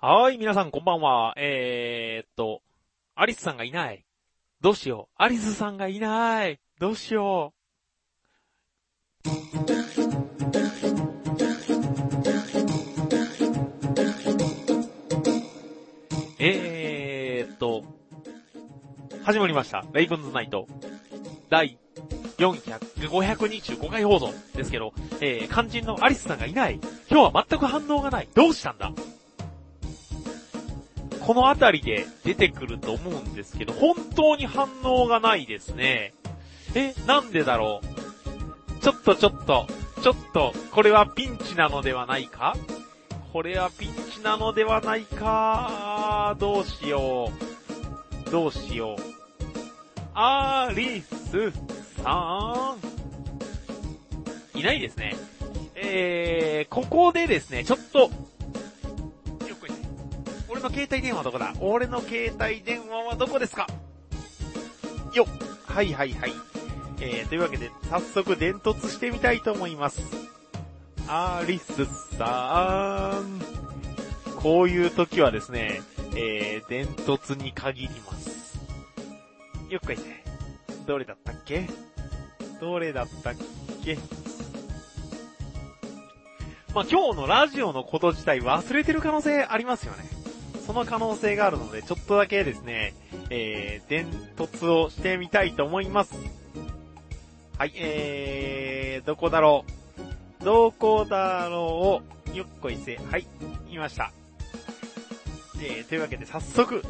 はーい、皆さんこんばんは。アリスさんがいない。どうしよう。アリスさんがいない。どうしよう。始まりました。レイブンズナイト。第525回放送ですけど、肝心のアリスさんがいない。今日は全く反応がない。どうしたんだ？このあたりで出てくると思うんですけど、本当に反応がないですね。なんでだろう。ちょっと、これはピンチなのではないか？どうしよう。アリスさん。いないですね。ここでですね、ちょっと、俺の携帯電話はどこだ？俺の携帯電話はどこですか？よっ。はい。というわけで、早速伝突してみたいと思います。アリスさん。こういう時はですね、伝突に限ります。よっこいせ。どれだったっけ？まあ、今日のラジオのこと自体忘れてる可能性ありますよね。その可能性があるので、ちょっとだけですね、伝突をしてみたいと思います。はい、どこだろう。よっこいせ。はい、言いました。というわけで早速、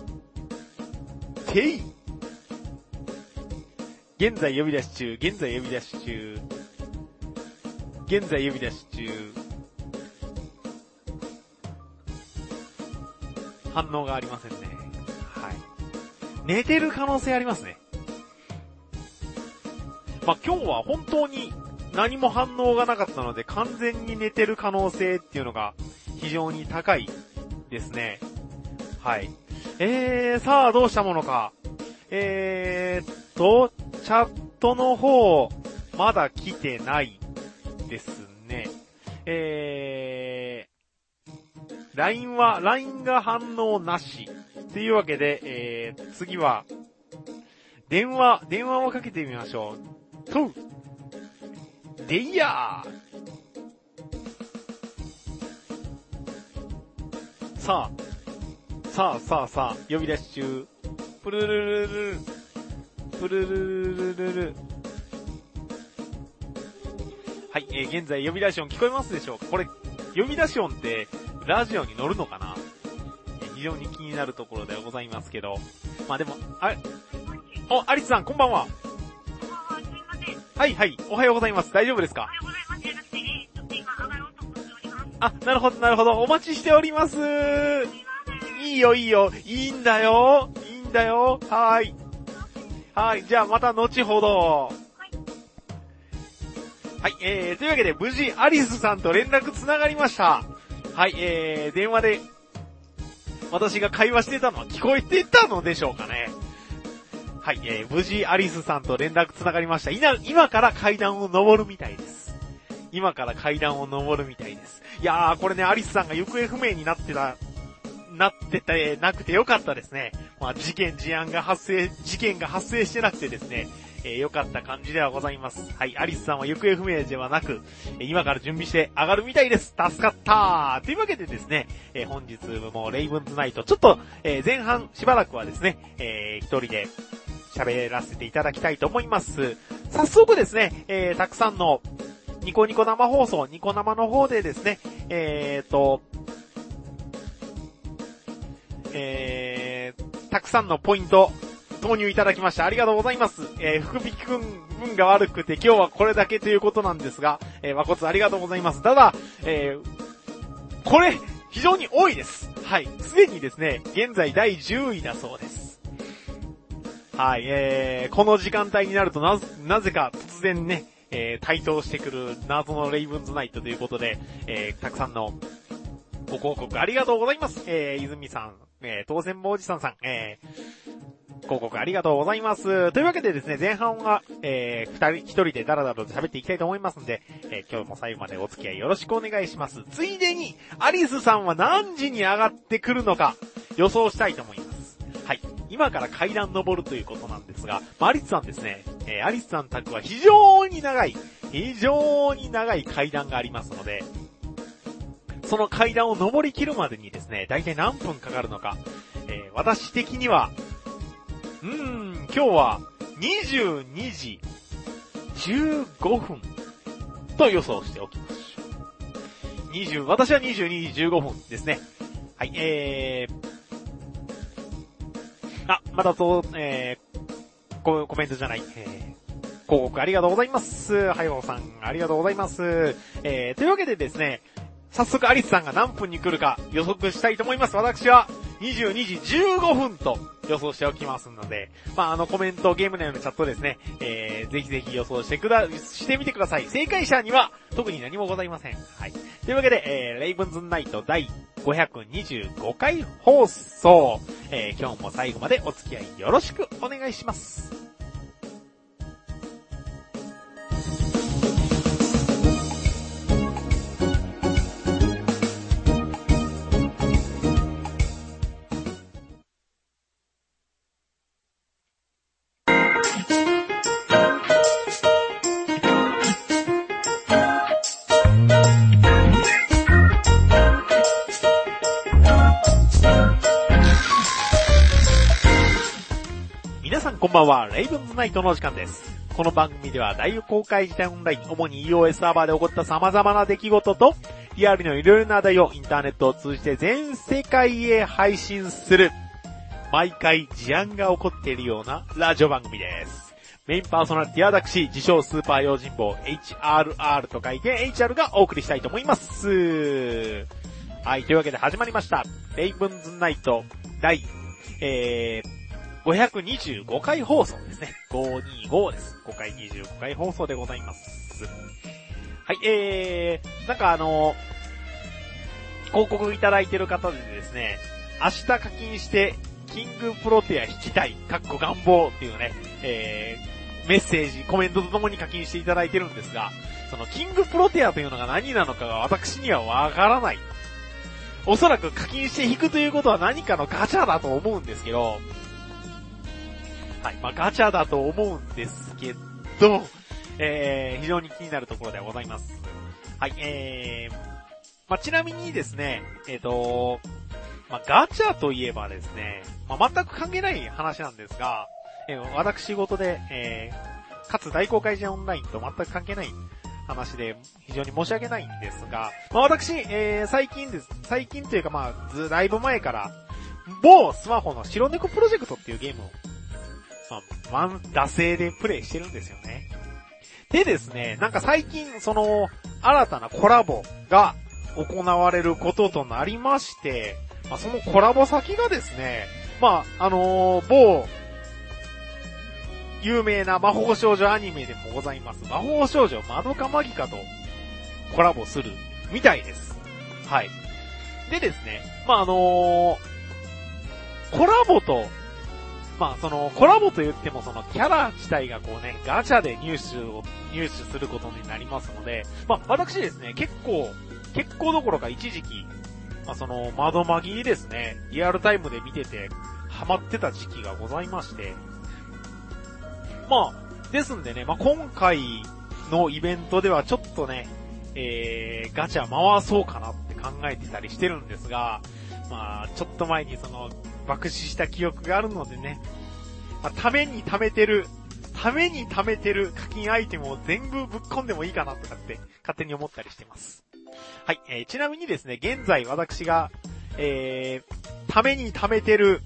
現在呼び出し中。反応がありませんね。はい。寝てる可能性ありますね。まあ、今日は本当に何も反応がなかったので完全に寝てる可能性っていうのが非常に高いですね。はい。さあどうしたものか。チャットの方、まだ来てないですね。LINE が反応なし。というわけで、次は、電話をかけてみましょう。でいやーさあ、呼び出し中。プルルルル。はい、現在呼び出し音聞こえますでしょうか？これ、呼び出し音って、ラジオに乗るのかな？非常に気になるところではございますけど。まあでも、アリスさん、こんばんは。はい、おはようございます。大丈夫ですか？あ、なるほど。お待ちしております。いいよ。いいんだよ。はい。じゃあまた後ほど。はい、というわけで無事アリスさんと連絡つながりました。はい、電話で私が会話してたのは聞こえてたのでしょうかね。はい、無事アリスさんと連絡つながりました。今から階段を登るみたいです。いやー、これね、アリスさんが行方不明になってなくてよかったですね。まあ、事件が発生してなくてですね、よかった感じではございます。はい、アリスさんは行方不明ではなく、今から準備して上がるみたいです。助かったー。というわけでですね、本日もレイブンズナイト、ちょっと、前半しばらくはですね、一人で喋らせていただきたいと思います。早速ですね、たくさんのニコ生放送、ニコ生の方でですね、たくさんのポイント投入いただきました。ありがとうございます。福引くん運が悪くて今日はこれだけということなんですが、誠ありがとうございます。ただ、これ非常に多いです。はい。すでにですね、現在第10位だそうです。はい。この時間帯になるとなぜか突然ね、台頭してくる謎のレイブンズナイトということで、たくさんのご報告ありがとうございます。泉さん、当選坊おじさんさん、 広告ありがとうございます。というわけでですね、前半は、一人でダラダラと喋っていきたいと思いますので、今日も最後までお付き合いよろしくお願いします。ついでに、アリスさんは何時に上がってくるのか、予想したいと思います。はい。今から階段登るということなんですが、アリスさんですね、アリスさん宅は非常に長い階段がありますので、その階段を登り切るまでにですね、だいたい何分かかるのか、私的には、今日は22時15分と予想しておきましょう。私は22時15分ですね。はい、またコメントじゃない、広告ありがとうございます。はよさんありがとうございます。というわけでですね、早速アリスさんが何分に来るか予測したいと思います。私は22時15分と予想しておきますので、コメント、ゲーム内のチャットですね、ぜひぜひ予想してみてください。正解者には特に何もございません。はい。というわけで、レイブンズナイト第525回放送、今日も最後までお付き合いよろしくお願いします。こんばんは、レイブンズナイトのお時間です。この番組では大公開時代オンライン、主に EOS サーバーで起こった様々な出来事と、リアルのいろいろな話題をインターネットを通じて全世界へ配信する、毎回事案が起こっているようなラジオ番組です。メインパーソナリティは私、自称スーパー用心棒 HRR と書いて HR がお送りしたいと思います。はい、というわけで始まりました。レイブンズナイト第、525回放送ですね。525です。5回25回放送でございます。はい、広告いただいてる方でですね、明日課金してキングプロテア引きたい、願望っていうね、メッセージ、コメントとともに課金していただいてるんですが、そのキングプロテアというのが何なのかが私にはわからない。おそらく課金して引くということは何かのガチャだと思うんですけど、はい。ガチャだと思うんですけど、非常に気になるところでございます。はい。ちなみにですね、ガチャといえばですね、全く関係ない話なんですが、私事で、かつ大公開時オンラインと全く関係ない話で非常に申し訳ないんですが、私、最近というかだいぶ前から、某スマホの白猫プロジェクトっていうゲームを惰性でプレイしてるんですよね。でですね、最近、新たなコラボが行われることとなりまして、そのコラボ先がですね、某、有名な魔法少女アニメでもございます、魔法少女まどかマギカとコラボするみたいです。はい。でですね、コラボと、コラボと言ってもキャラ自体がガチャで入手することになりますので、私ですね、結構どころか一時期、窓マギですね、リアルタイムで見てて、ハマってた時期がございまして、ですんでね、今回のイベントではちょっとね、ガチャ回そうかなって考えてたりしてるんですが、ちょっと前に爆死した記憶があるのでね、ために貯めてる課金アイテムを全部ぶっ込んでもいいかなとかって勝手に思ったりしてます。はい、ちなみにですね、現在私が、ために貯めてる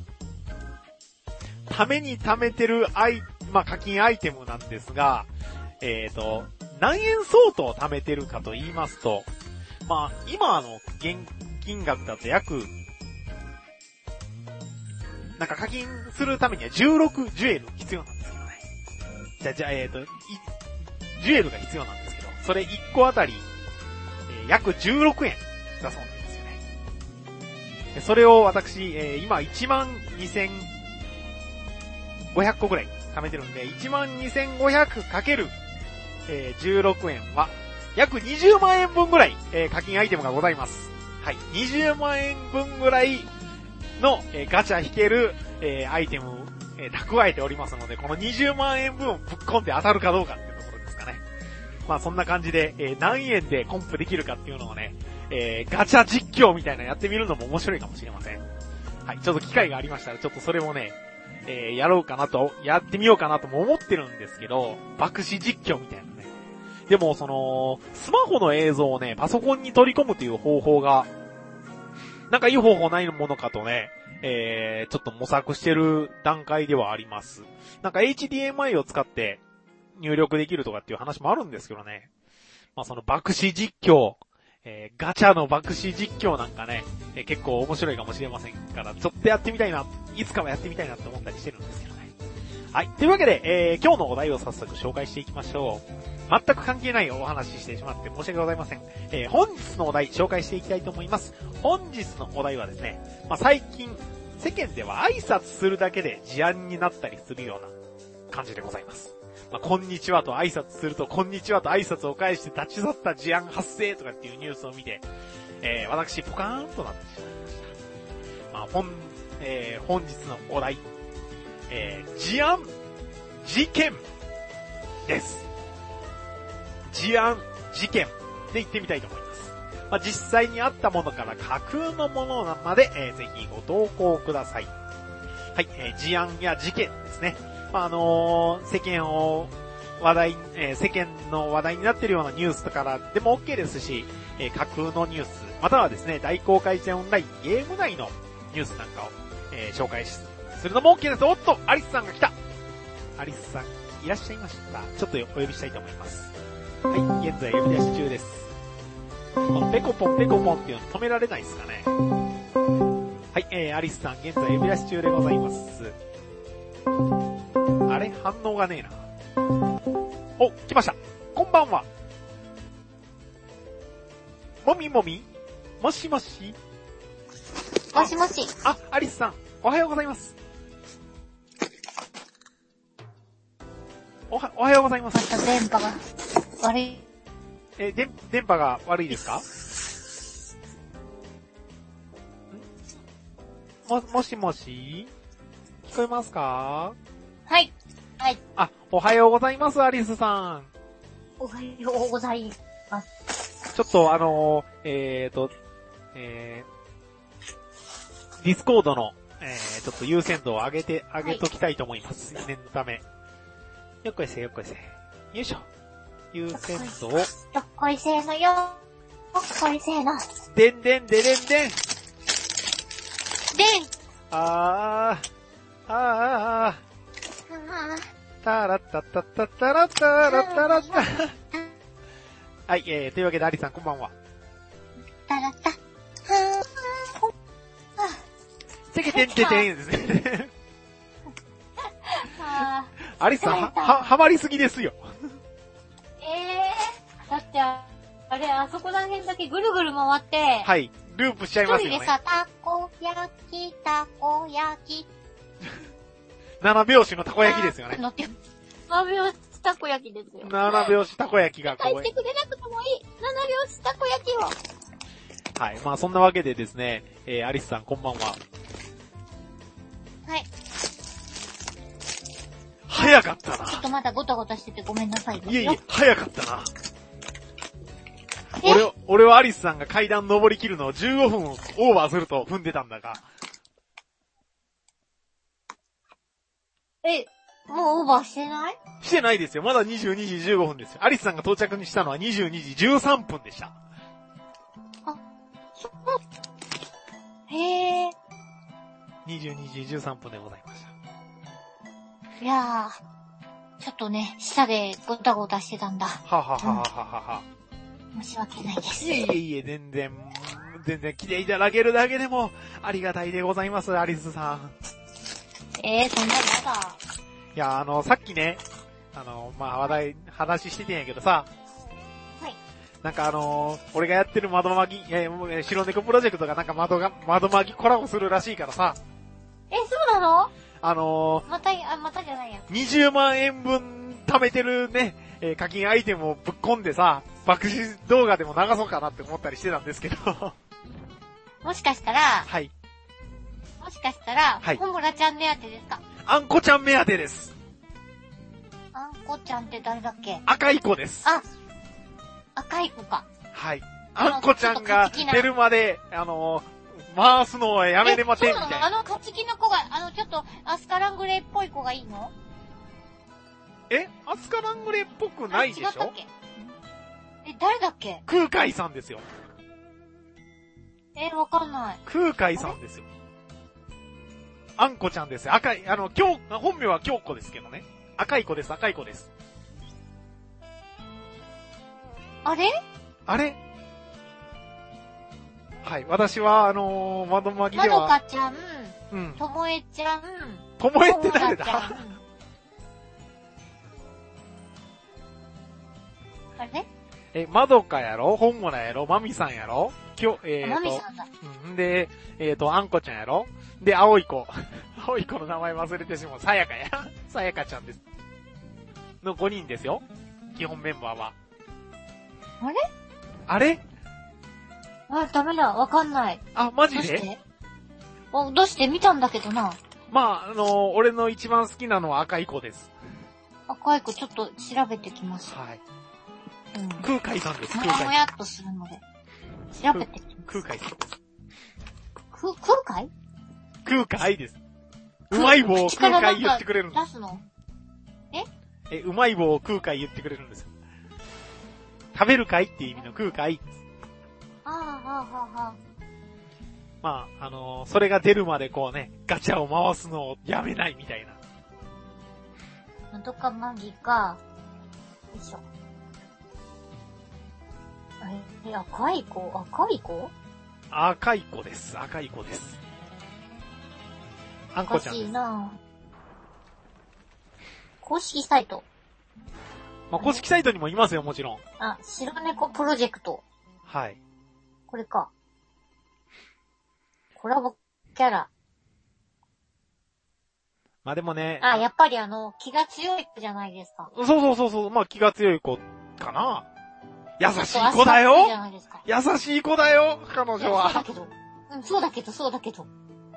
課金アイテムなんですが、何円相当貯めてるかと言いますと、今現金額だと約、課金するためには16ジュエル必要なんですけどね。ジュエルが必要なんですけど、それ1個あたり、約16円だそうなんですよね。それを私、今1万2000 500個ぐらい貯めてるんで、12,500× 16円は、約20万円分ぐらい、課金アイテムがございます。はい。20万円分ぐらいの、ガチャ引ける、アイテム、蓄えておりますので、この20万円分をぶっ込んで当たるかどうかっていうところですかね。まあそんな感じで、何円でコンプできるかっていうのをね、ガチャ実況みたいなのやってみるのも面白いかもしれません。はい。ちょっと機会がありましたら、ちょっとそれもね、やってみようかなとも思ってるんですけど、爆死実況みたいなね。でも、スマホの映像をね、パソコンに取り込むという方法が、なんかいい方法ないものかとね、ちょっと模索してる段階ではあります。なんか HDMI を使って入力できるとかっていう話もあるんですけどね。まあその爆死実況、ガチャの爆死実況なんかね、結構面白いかもしれませんから、ちょっとやってみたいな、いつかはやってみたいなって思ったりしてるんですけどね。はい。というわけで、今日のお題を早速紹介していきましょう。全く関係ないお話ししてしまって申し訳ございません。本日のお題紹介していきたいと思います。本日のお題はですね、まあ、最近、世間では挨拶するだけで事案になったりするような感じでございます。まあ、こんにちはと挨拶すると、こんにちはと挨拶を返して立ち去った事案発生とかっていうニュースを見て、私、ポカーンとなってしまいました。まあ、本日のお題、事案、事件です。事案、事件で言ってみたいと思います。まあ、実際にあったものから架空のものまで、ぜひご投稿ください。はい、事案や事件ですね。まあ、世間の話題になっているようなニュースからでも OK ですし、架空のニュース、またはですね、大公開戦オンラインゲーム内のニュースなんかを、紹介するのも OK です。おっと、アリスさんが来た。アリスさん、いらっしゃいました。ちょっとお呼びしたいと思います。はい、現在呼び出し中です。このペコポンペコポンっていうの止められないですかね。はい、アリスさん、現在呼び出し中でございます。あれ反応がねえな。お、来ました。こんばんは。もみもみもしもしもしもし。 あ、アリスさん、おはようございます。おはようございます。 また電波が悪い。 電波が悪いですか？もしもし聞こえますか？ はい。はい。 あ、おはようございます、アリスさん。 おはようございます。 ちょっとディスコードの、ちょっと優先度を上げときたいと思います。念のため。よっこいせ。よいしょ。優先度を。よっこいせーのよ。よっこいせーの。 でん。 でん。 たらったったったったらったらったらった。はい、というわけでアリさんこんばんは。 たらった。 てけてんててんですね。アリさん、はまりすぎですよ。 だって、あれ、あそこら辺だけぐるぐる回って。 はい、ループしちゃいますよね。 一人でさ、たこ焼き。 7拍子のたこ焼きですよね。 7拍子たこ焼きですよ。 7拍子たこ焼きがこう。 書いてくれなくてもいい。7拍子たこ焼きを。 はい、まあそんなわけでですね、アリスさんこんばんは。 はい。 早かったな。 ちょっとまだゴタゴタしててごめんなさい。 いえ、早かったな。俺はアリスさんが階段登り切るのを15分オーバーすると踏んでたんだが。 もうオーバーしてない？ してないですよ。まだ22時15分ですよ。アリスさんが到着にしたのは22時13分でした。 あ、そう。へー。 22時13分でございました。 いやー、ちょっとね、下でゴタゴタしてたんだ。 は。 申し訳ないです。 いえ、全然来ていただけるだけでもありがたいでございます、アリスさん。 そんなやだ。 いや、さっきね、話しててんやけどさ、 はい。 なんか俺がやってる窓マギ、白猫プロジェクトがなんか窓マギコラボするらしいからさ。 そうなの？ またじゃないや。 20万円分貯めてるね、課金アイテムをぶっ込んでさ、爆死動画でも流そうかなって思ったりしてたんですけど。 もしかしたら、 はい。 はい。ホムラちゃん目当てですか？ あんこちゃん目当てです。 あんこちゃんって誰だっけ？ 赤い子です。 あ、赤い子か。 はい。あんこちゃんが出るまで、回すのをやめれませんみたいな。 勝ち気の子が、ちょっと、アスカラングレーっぽい子がいいの？ アスカラングレーっぽくないでしょ？違ったっけ？ 誰だっけ？ 空海さんですよ。 わかんない。 空海さんですよ。あんこちゃんですよ。赤い、本名は京子ですけどね。赤い子です。赤い子です。 あれはい。私は、窓まぎでは。 まどかちゃん、 うん。 ともえちゃん、 ともえって誰だ？ あれ？ まどかやろ？本物やろ？まみさんやろ？ まみさんだ。 で、あんこちゃんやろ？で、青い子。青い子の名前忘れてしまう。さやかや。さやかちゃんです。の5人ですよ。基本メンバーは。あれ？ ダメだ。わかんない。 マジで？ どうして見たんだけどな。 まあ、俺の一番好きなのは赤い子です。 赤い子ちょっと調べてきます。 はい。 うん。 空海さんです。 空海。もやっとするので。調べてきます。 空海さんです。 空海？ 空海です。うまい棒を空海言ってくれるんです。 出すの？ うまい棒を空海言ってくれるんですよ。食べるかいっていう意味の空海。まあ、それが出るまでこうね、ガチャを回すのをやめないみたいな。 なんとかマギか。よいしょ。赤い子？赤い子です。 赤い子です。あんこちゃんです。 おかしいなぁ。公式サイト。 まあ、公式サイトにもいますよ、もちろん。 白猫プロジェクト。 はい。 これか。コラボキャラ。 まあ、でもね。 やっぱり気が強い子じゃないですか。 そう。まあ、気が強い子かな。優しい子だよ。優しい子だよ、彼女は。 そうだけど。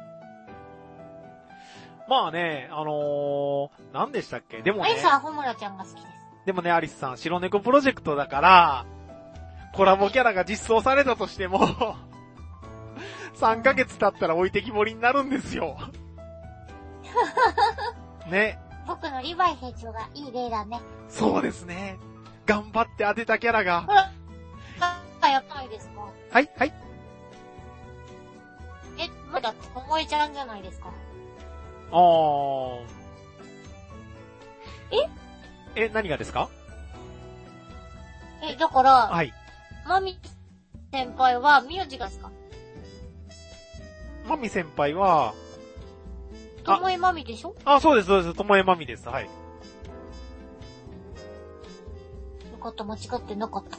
まあね、何でしたっけ？でもね。 アリスはホムラちゃんが好きです。 でもね、アリスさん、白猫プロジェクトだから、コラボキャラが実装されたとしても、3ヶ月経ったら置いてきぼりになるんですよ。ね。 僕のリヴァイ兵長がいい例だね。 そうですね。頑張って当てたキャラが。 ほら、やっぱりですか？ はい。 まだ、ともえちゃんじゃないですか。 何がですか？ だから、 はい。 マミ先輩は、名字がですか？ マミ先輩は、 ともえまみでしょ？ そうです。ともえまみです。はい。 よかった、間違ってなかった。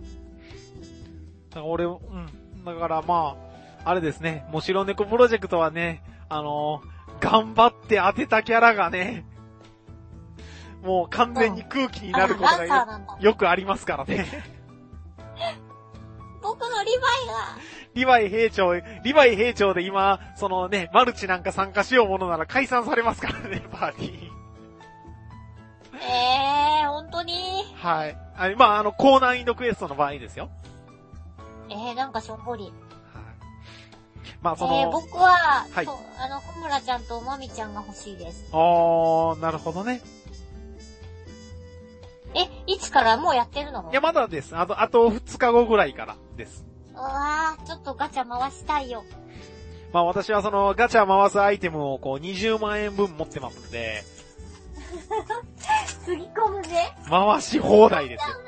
だからまあ、あれですね、もう白猫プロジェクトはね、頑張って当てたキャラがね、もう完全に空気になることがよくありますからね。 僕のリヴァイ兵長で今、そのね、マルチなんか参加しようものなら解散されますからね、パーティー。 本当に？ はい。まあ、高難易度クエストの場合ですよ。 なんかしょんぼり。 まあ、僕は、はい、ホムラちゃんとマミちゃんが欲しいです。 なるほどね。 いつからもうやってるの？ いや、まだです。あと2日後ぐらいからです。 ちょっとガチャ回したいよ。 まあ私はそのガチャ回すアイテムをこう20万円分持ってますので。 つぎ込むね。 回し放題ですよ。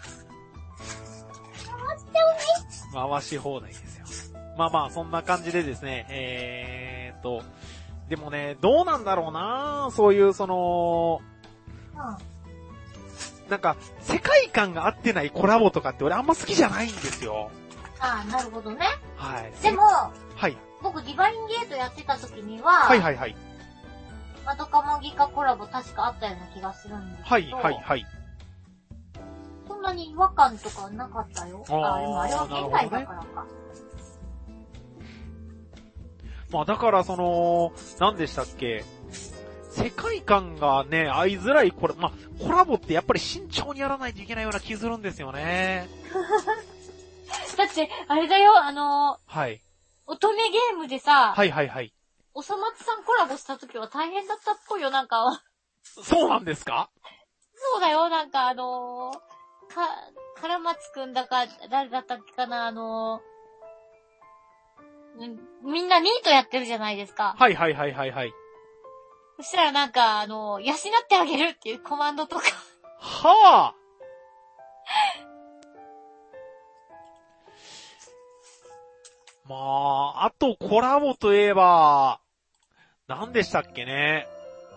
回しちゃうね。 回し放題ですよ。まあそんな感じでですね、でもね、どうなんだろうな、そういうなんか、世界観が合ってないコラボとかって俺あんま好きじゃないんですよ。 なるほどね。 はい。 でも、 はい。 僕ディバインゲートやってた時には、 はい。 マドカマギカコラボ確かあったような気がするんですはい、 けど。 はい、はい。 そんなに違和感とかなかったよ。でもあれは現代だからか。 まあだから何でしたっけ、世界観がね、合いづらいコラボってやっぱり慎重にやらないといけないような気するんですよね。 だって、あれだよ、 はい。 乙女ゲームでさ、 はいはいはい。 おそ松さんコラボした時は大変だったっぽいよ、なんか。 そうなんですか？ そうだよ、なんかカラマツくんだか、誰だったっけかな、みんなニートやってるじゃないですか。 はいはいはいはいはい。 そしたらなんか、養ってあげるっていうコマンドとか。 はぁ、まあ、あとコラボといえば、何でしたっけね。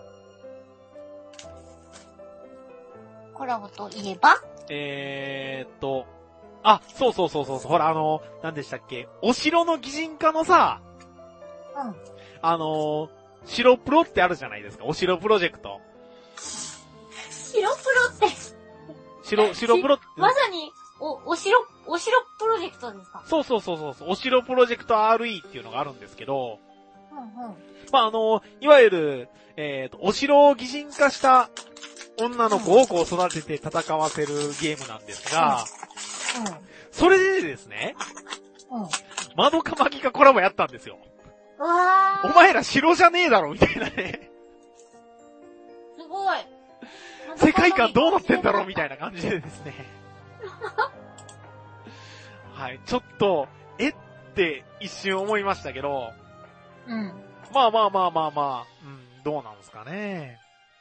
コラボといえばそうそうそうそう、ほら何でしたっけ、お城の擬人化のさ、 うん。 城プロってあるじゃないですか、お城プロジェクト。 城プロって。 城プロって。 まさに、お城プロジェクトですか？ そうそうそうそう、お城プロジェクト RE っていうのがあるんですけど、 うんうん。 まあいわゆる、お城を擬人化した女の子をこう育てて戦わせるゲームなんですが、 うん。 それでですね、 うん。 マドカマギカコラボやったんですよ。 うわー。 お前ら城じゃねえだろみたいなね。 すごい。 世界観どうなってんだろうみたいな感じでですね。はい、ちょっと、って一瞬思いましたけど、 うん。 まあ、うん、どうなんですかね。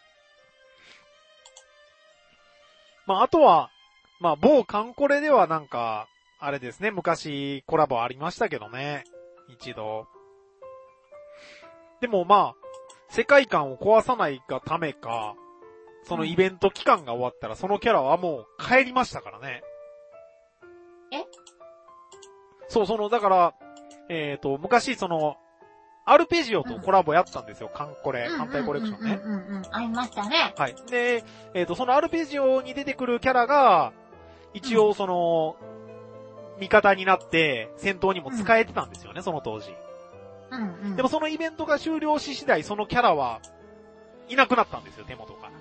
まあ、あとは、まあ、某カンコレではなんか、あれですね、昔コラボありましたけどね。一度。でもまあ、世界観を壊さないがためか、そのイベント期間が終わったらそのキャラはもう帰りましたからね。 え？ そう、だから、昔アルペジオとコラボやったんですよ、カンコレ、反対コレクションね。 ありましたね。 はい。で、そのアルペジオに出てくるキャラが、一応味方になって戦闘にも使えてたんですよね、その当時。でもそのイベントが終了し次第、そのキャラはいなくなったんですよ、手元から。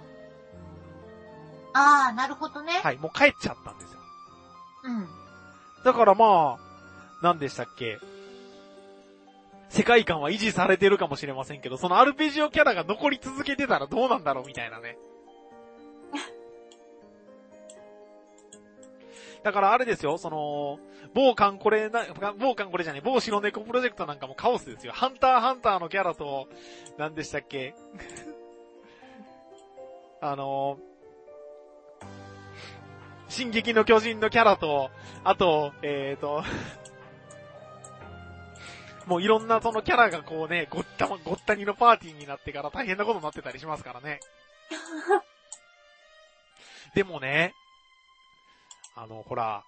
あー、なるほどね。 はい、もう帰っちゃったんですよ。 うん。 だからまあ、何でしたっけ。世界観は維持されてるかもしれませんけど、そのアルペジオキャラが残り続けてたらどうなんだろうみたいなね。だからあれですよ、某カンコレじゃない、某白猫プロジェクトなんかもカオスですよ。ハンターハンターのキャラと、何でしたっけ進撃の巨人のキャラと、あと、もういろんなそのキャラがこうね、ごったにのパーティーになってから大変なことになってたりしますからね。でもね、ほら、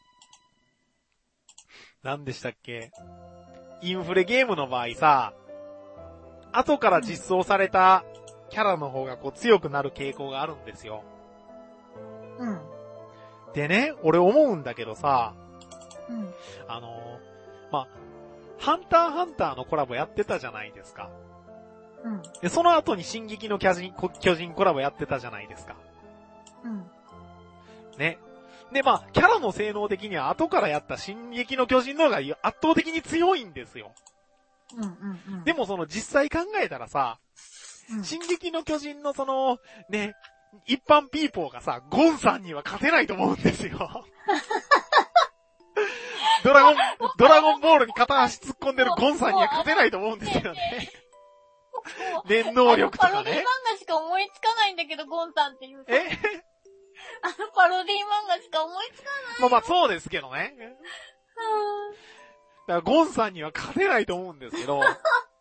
何でしたっけ、インフレゲームの場合さ、後から実装されたキャラの方がこう強くなる傾向があるんですよ。 うん。 でね、俺思うんだけどさ、 うん。 ハンターハンターのコラボやってたじゃないですか。 うん。 で、その後に進撃の巨人コラボやってたじゃないですか。 うん。 ね。で、まあ、キャラの性能的には後からやった進撃の巨人の方が圧倒的に強いんですよ。でも実際考えたらさ、進撃の巨人のね、一般ピーポーがさ、ゴンさんには勝てないと思うんですよ。ドラゴンボールに片足突っ込んでるゴンさんには勝てないと思うんですよね。念能力とかね。 パロディ漫画しか思いつかないんだけど、ゴンさんって言うと。 パロディ漫画しか思いつかない。 まあそうですけどね。だからゴンさんには勝てないと思うんですけど。ゴンさ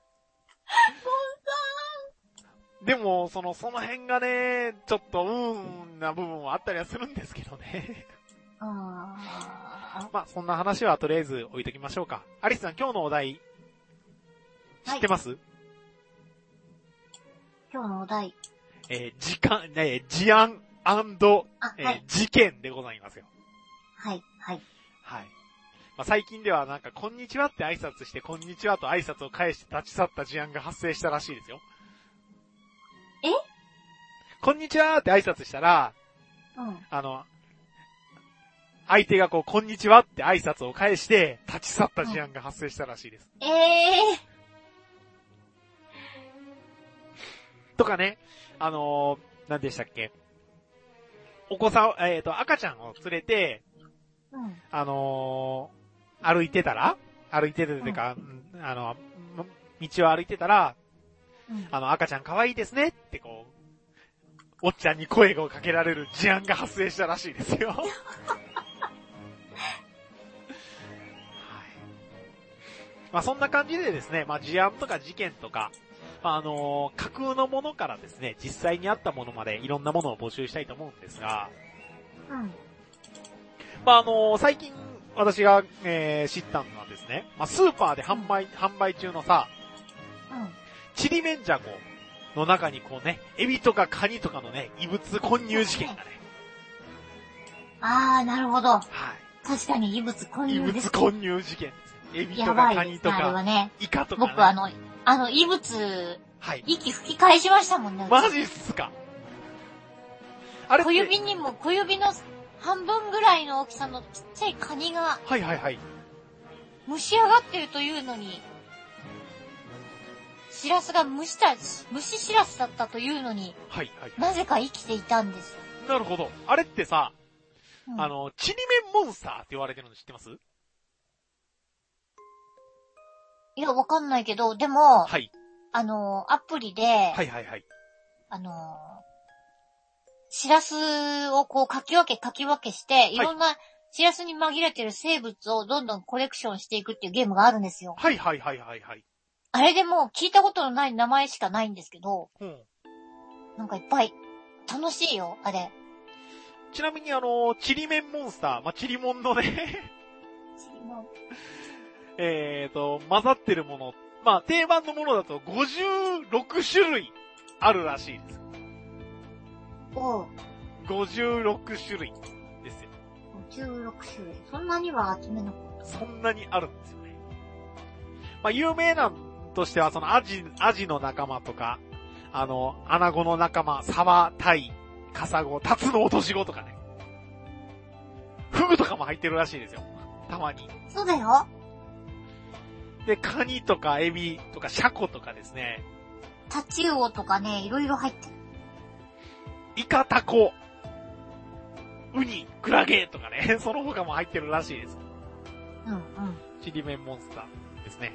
んでも、その辺がね、ちょっと、な部分はあったりはするんですけどね。まあ、そんな話はとりあえず置いときましょうか。アリスさん、今日のお題、知ってます？ 今日のお題。 事案&、 はい、 事件でございますよ。 はい、はい。 はい。まあ、最近ではなんか、こんにちはって挨拶して、こんにちはと挨拶を返して立ち去った事案が発生したらしいですよ。 え？ こんにちはって挨拶したら、 うん。 相手がこんにちはって挨拶を返して、立ち去った事案が発生したらしいです。とかね、何でしたっけ？お子さん、赤ちゃんを連れて、 うん。 歩いててというか、道を歩いてたら、赤ちゃん可愛いですねっておっちゃんに声をかけられる事案が発生したらしいですよ。はい。まあそんな感じでですね、まあ事案とか事件とか、まあ架空のものからですね、実際にあったものまでいろんなものを募集したいと思うんですが、 うん。 まあ最近私が、知ったのはですね、まあスーパーで販売中のさ、ちりめんじゃこの中にエビとかカニとかのね、異物混入事件がね。 あー、なるほど。 はい。 確かに異物混入です。 異物混入事件です。エビとかカニとか、 ね、 イカとか、ね。 僕異物、 はい。 息吹き返しましたもんね。 マジっすか。あれ小指の半分ぐらいの大きさのちっちゃいカニが、 はいはいはい。 蒸し上がってるというのに、シラスが蒸しシラスだったというのに、 はいはい。 なぜか生きていたんです。 なるほど。あれってさ、 うん、 ちりめんモンスターって言われてるの知ってます？ いや、わかんないけど、でも、 はい。 アプリで、 はいはいはい。 シラスをかき分けして、いろんなシラスに紛れてる生物をどんどんコレクションしていくっていうゲームがあるんですよ。 はいはいはいはいはい。 あれでも聞いたことのない名前しかないんですけど、なんかいっぱい楽しいよ、あれ。 ちなみにちりめんモンスター、まあ、ちりもんのねちりもん。 混ざってるもの、まあ、定番のものだと56種類あるらしいです。 おう。 56種類ですよ。 56種類。そんなには集めなかった。 そんなにあるんですよね。まあ、有名なとしては、アジの仲間とか、アナゴの仲間、サバ、タイ、カサゴ、タツノオトシゴとかね。フグとかも入ってるらしいですよ。たまに。 そうだよ。 で、カニとかエビとかシャコとかですね。 タチウオとかね、いろいろ入ってる。 イカタコ、ウニ、クラゲとかね、その他も入ってるらしいです。 うんうん。 ちりめんモンスターですね。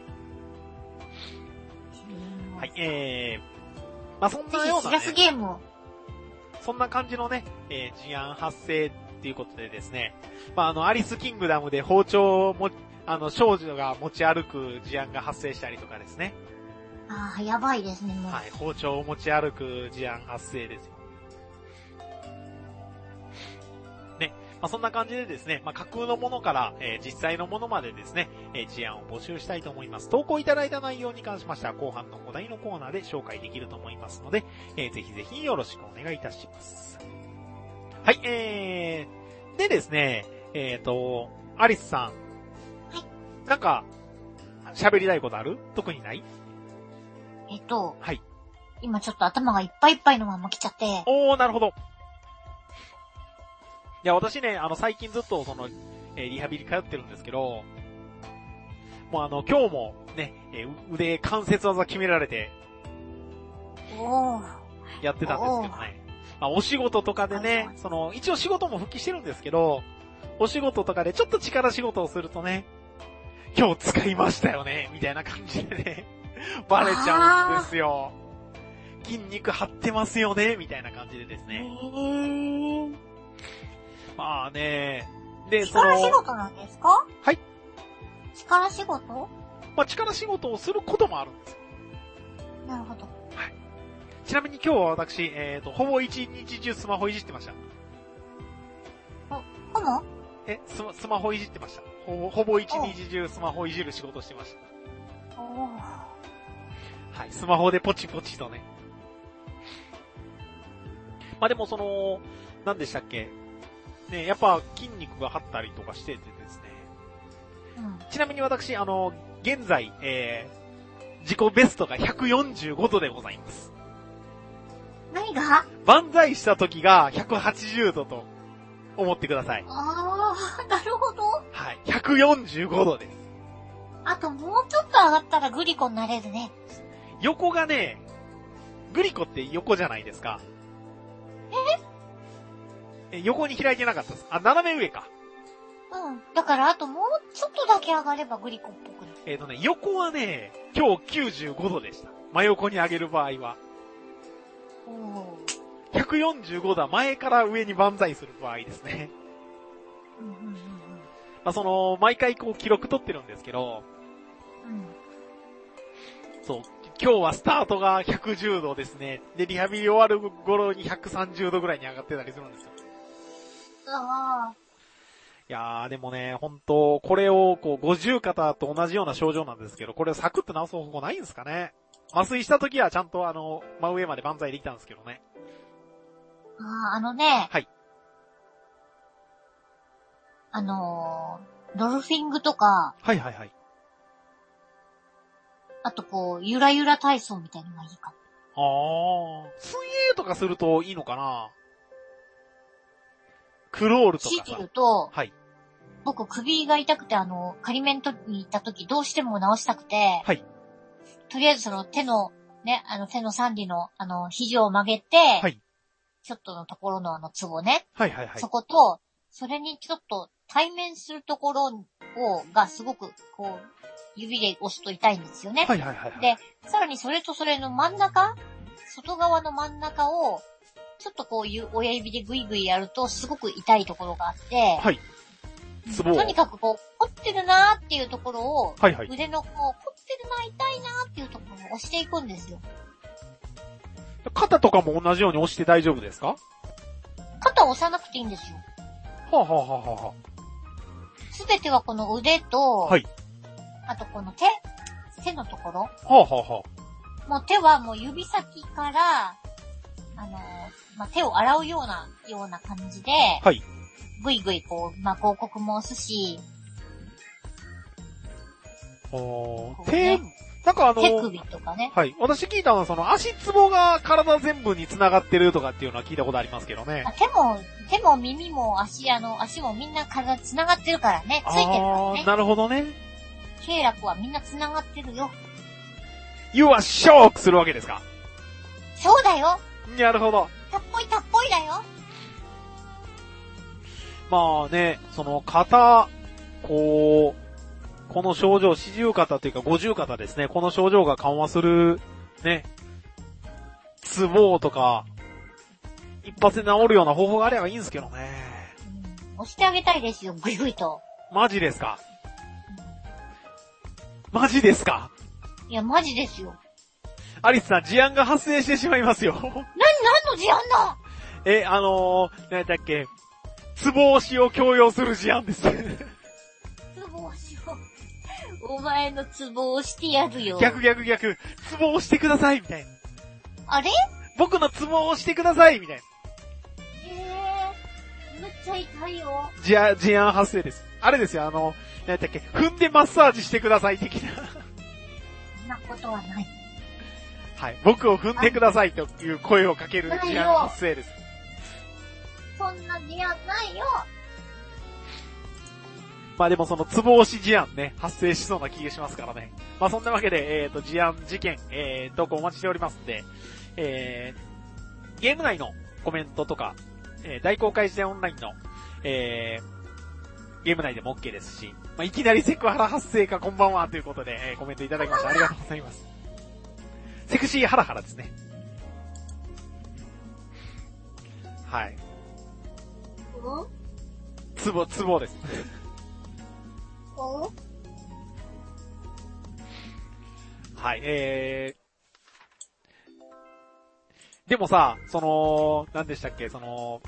はい、まあ、そんなような、ね。 シラスゲームを。 そんな感じのね、事案発生っていうことでですね。まあ、アリスキングダムで包丁も、少女が持ち歩く事案が発生したりとかですね。 ああ、やばいですね、もう。 はい、包丁を持ち歩く事案発生ですよ。まあ、そんな感じでですね、まあ、架空のものから、実際のものまでですね、事案を募集したいと思います。投稿いただいた内容に関しましては、後半のお題のコーナーで紹介できると思いますので、ぜひぜひよろしくお願いいたします。はい、でですね、アリスさん。はい。なんか、喋りたいことある？特にない？はい。 今ちょっと頭がいっぱいいっぱいのまま来ちゃって。 おー、なるほど。いや、私ね、最近ずっとリハビリ通ってるんですけど、もう今日もね、腕関節技決められて、やってたんですけどね。まあ、お仕事とかでね、一応仕事も復帰してるんですけど、お仕事とかでちょっと力仕事をするとね、今日使いましたよね、みたいな感じでね、バレちゃうんですよ。筋肉張ってますよね、みたいな感じでですね。まあね、で、 力仕事なんですか？ はい。 力仕事？ まあ、力仕事をすることもあるんですよ。 なるほど。 はい。ちなみに今日は私、ほぼ一日中スマホいじってました。 ほぼ？ スマホいじってました。ほぼ一日中スマホいじる仕事してました。はい。スマホでポチポチとね。 まあでも何でしたっけね、やっぱ筋肉が張ったりとかしててですね。 うん。 ちなみに私、現在、自己ベストが145度でございます。 何が？ 万歳した時が180度と思ってください。 ああ、なるほど。 はい。145度です。 あともうちょっと上がったらグリコになれるね。 横がね、グリコって横じゃないですか。横に開いてなかったです。あ、斜め上か。 うん。だからあともうちょっとだけ上がればグリコっぽくなる。 横はね、今日95度でした。真横に上げる場合は。145度は前から上に万歳する場合ですね。まあ、毎回こう記録取ってるんですけど、 うん。 そう、今日はスタートが110度ですね。で、リハビリ終わる頃に130度ぐらいに上がってたりするんですよ。 ああ。 いやー、でもね、本当これをこう、50肩と同じような症状なんですけど、これをサクッと治す方法ないんですかね。麻酔した時はちゃんと真上まで万歳できたんですけどね。はい。 ドルフィングとか、 はいはいはい。 あとこう、ゆらゆら体操みたいなのがいいかも。 水泳とかするといいのかな？クロールとかさ。 強いて言うと、 はい。 僕首が痛くて仮面に行った時どうしても治したくて、 はい。 とりあえず手の、ね、手の三里の、肘を曲げて、 はい。 ちょっとのところのツボね。 はいはいはい。 そこと、それにちょっと対面するところがすごく、こう、指で押すと痛いんですよね。 はいはいはい、はい。 で、さらにそれとそれの真ん中、外側の真ん中を、ちょっとこう親指でグイグイやるとすごく痛いところがあって、 はい。ツボ。 とにかくこう、凝ってるなーっていうところを、 はいはい。 腕のこう、凝ってるな、痛いなーっていうところを押していくんですよ。 肩とかも同じように押して大丈夫ですか？ 肩を押さなくていいんですよ。 はあ、はあはあはあ、 すべてはこの腕と、 はい。 あとこの手のところ。 はあはあはあ。もう手はもう指先から、まあ、手を洗うような感じで、 はい。 ぐいぐいこう、まあ、広告も押すし、 手、なんか手首とかね。 はい。私聞いたのは足つぼが体全部に繋がってるとかっていうのは聞いたことありますけどね。 手も耳も足もみんな体繋がってるからね。ついてるからね。 なるほどね。 経絡はみんな繋がってるよ。 You are shock するわけですか？ そうだよ。 なるほど。 たっぽいだよ。 まあね、肩、この症状、四十肩というか五十肩ですね。この症状が緩和する、ね、ツボとか、一発で治るような方法があればいいんですけどね。 押してあげたいですよ、ぐいぐいと。 マジですか？マジですか？ いや、マジですよ。 アリスさん、事案が発生してしまいますよ。何の事案だ？ 何だっけ、ツボ押しを強要する事案です。 ツボ押しを。お前のツボを押してやるよ。 逆。ツボを押してください、みたいな。 あれ？ 僕のツボを押してください、みたいな。 めっちゃ痛いよ。 事案発生です。あれですよ、何だっけ、踏んでマッサージしてください、的な。 そんなことはない。 はい。僕を踏んでくださいという声をかける事案発生です。 そんな事案ないよ。 まあでもツボ押し事案ね、発生しそうな気がしますからね。まあそんなわけで、事件、投稿お待ちしておりますんで、ゲーム内のコメントとか、大公開時代オンラインの、ゲーム内でも OK ですし、まあいきなりセクハラ発生かこんばんはということで、コメントいただきました。ありがとうございます。セクシーハラハラですね。はい。ツボです。はい、でもさ、何でしたっけ、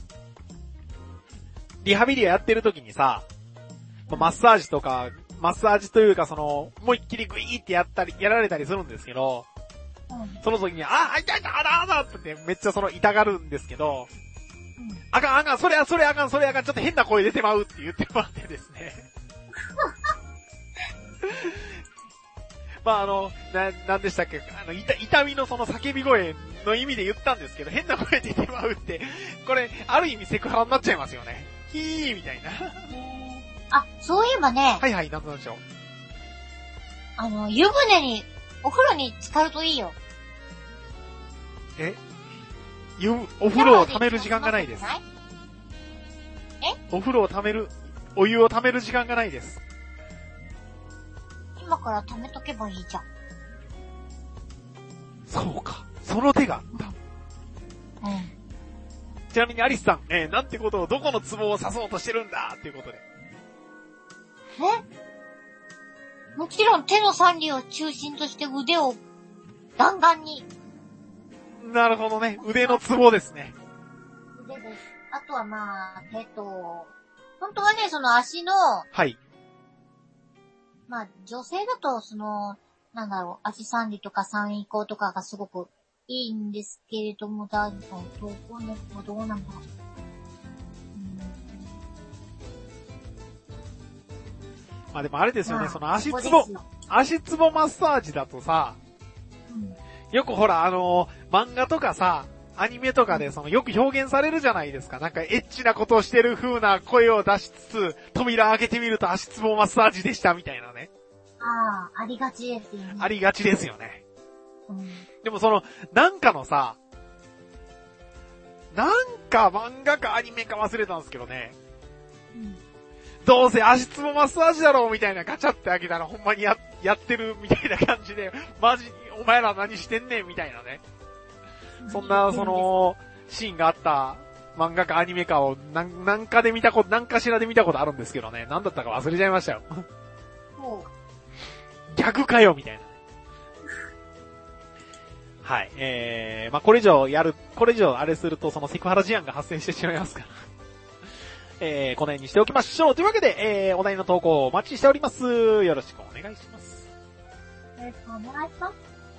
リハビリやってる時にさ、マッサージとか、マッサージというか思いっきりグイーってやられたりするんですけど、 その時に、痛い痛いあらあらってめっちゃ痛がるんですけど、あかん、それあかん、ちょっと変な声出てまうって言ってもらってですね。まあなんでしたっけ、痛みの叫び声の意味で言ったんですけど、変な声出てまうって、これ、ある意味セクハラになっちゃいますよね。ヒーみたいな。 そういえばね。 はいはい、なんでしょう。 湯船に、お風呂に浸かるといいよ。 お風呂を溜める時間がないです。お風呂を溜める、お湯を溜める時間がないです。 今から溜めとけばいいじゃん。 そうか。その手があった。ちなみにアリスさん、なんてことをどこのツボを刺そうとしてるんだっていうことで。 もちろん手の三里を中心として腕を弾丸に。 なるほどね。腕のツボですね。 腕です。あとは本当はね、足の、 はい。 女性だと足三里とか三位項とかがすごくいいんですけれども、どうなんだろう。 でもあれですよね、足つぼマッサージだとさ、よくほら漫画とかさ、アニメとかでよく表現されるじゃないですか。なんかエッチなことをしてる風な声を出しつつ、扉開けてみると足つぼマッサージでしたみたいなね。 ありがちですよね。 ありがちですよね。でもなんかのさ、なんか漫画かアニメか忘れたんですけどね。どうせ足つぼマッサージだろうみたいなガチャって開けたらほんまにやってるみたいな感じで、マジ、お前ら何してんねんみたいなね。そんな、シーンがあった漫画かアニメかをなんかしらで見たことあるんですけどね。なんだったか忘れちゃいましたよ。逆かよみたいな。はい。これ以上あれするとセクハラ事案が発生してしまいますから。この辺にしておきましょう。というわけで、お題の投稿をお待ちしております。よろしくお願いします。 よろしくお願いします。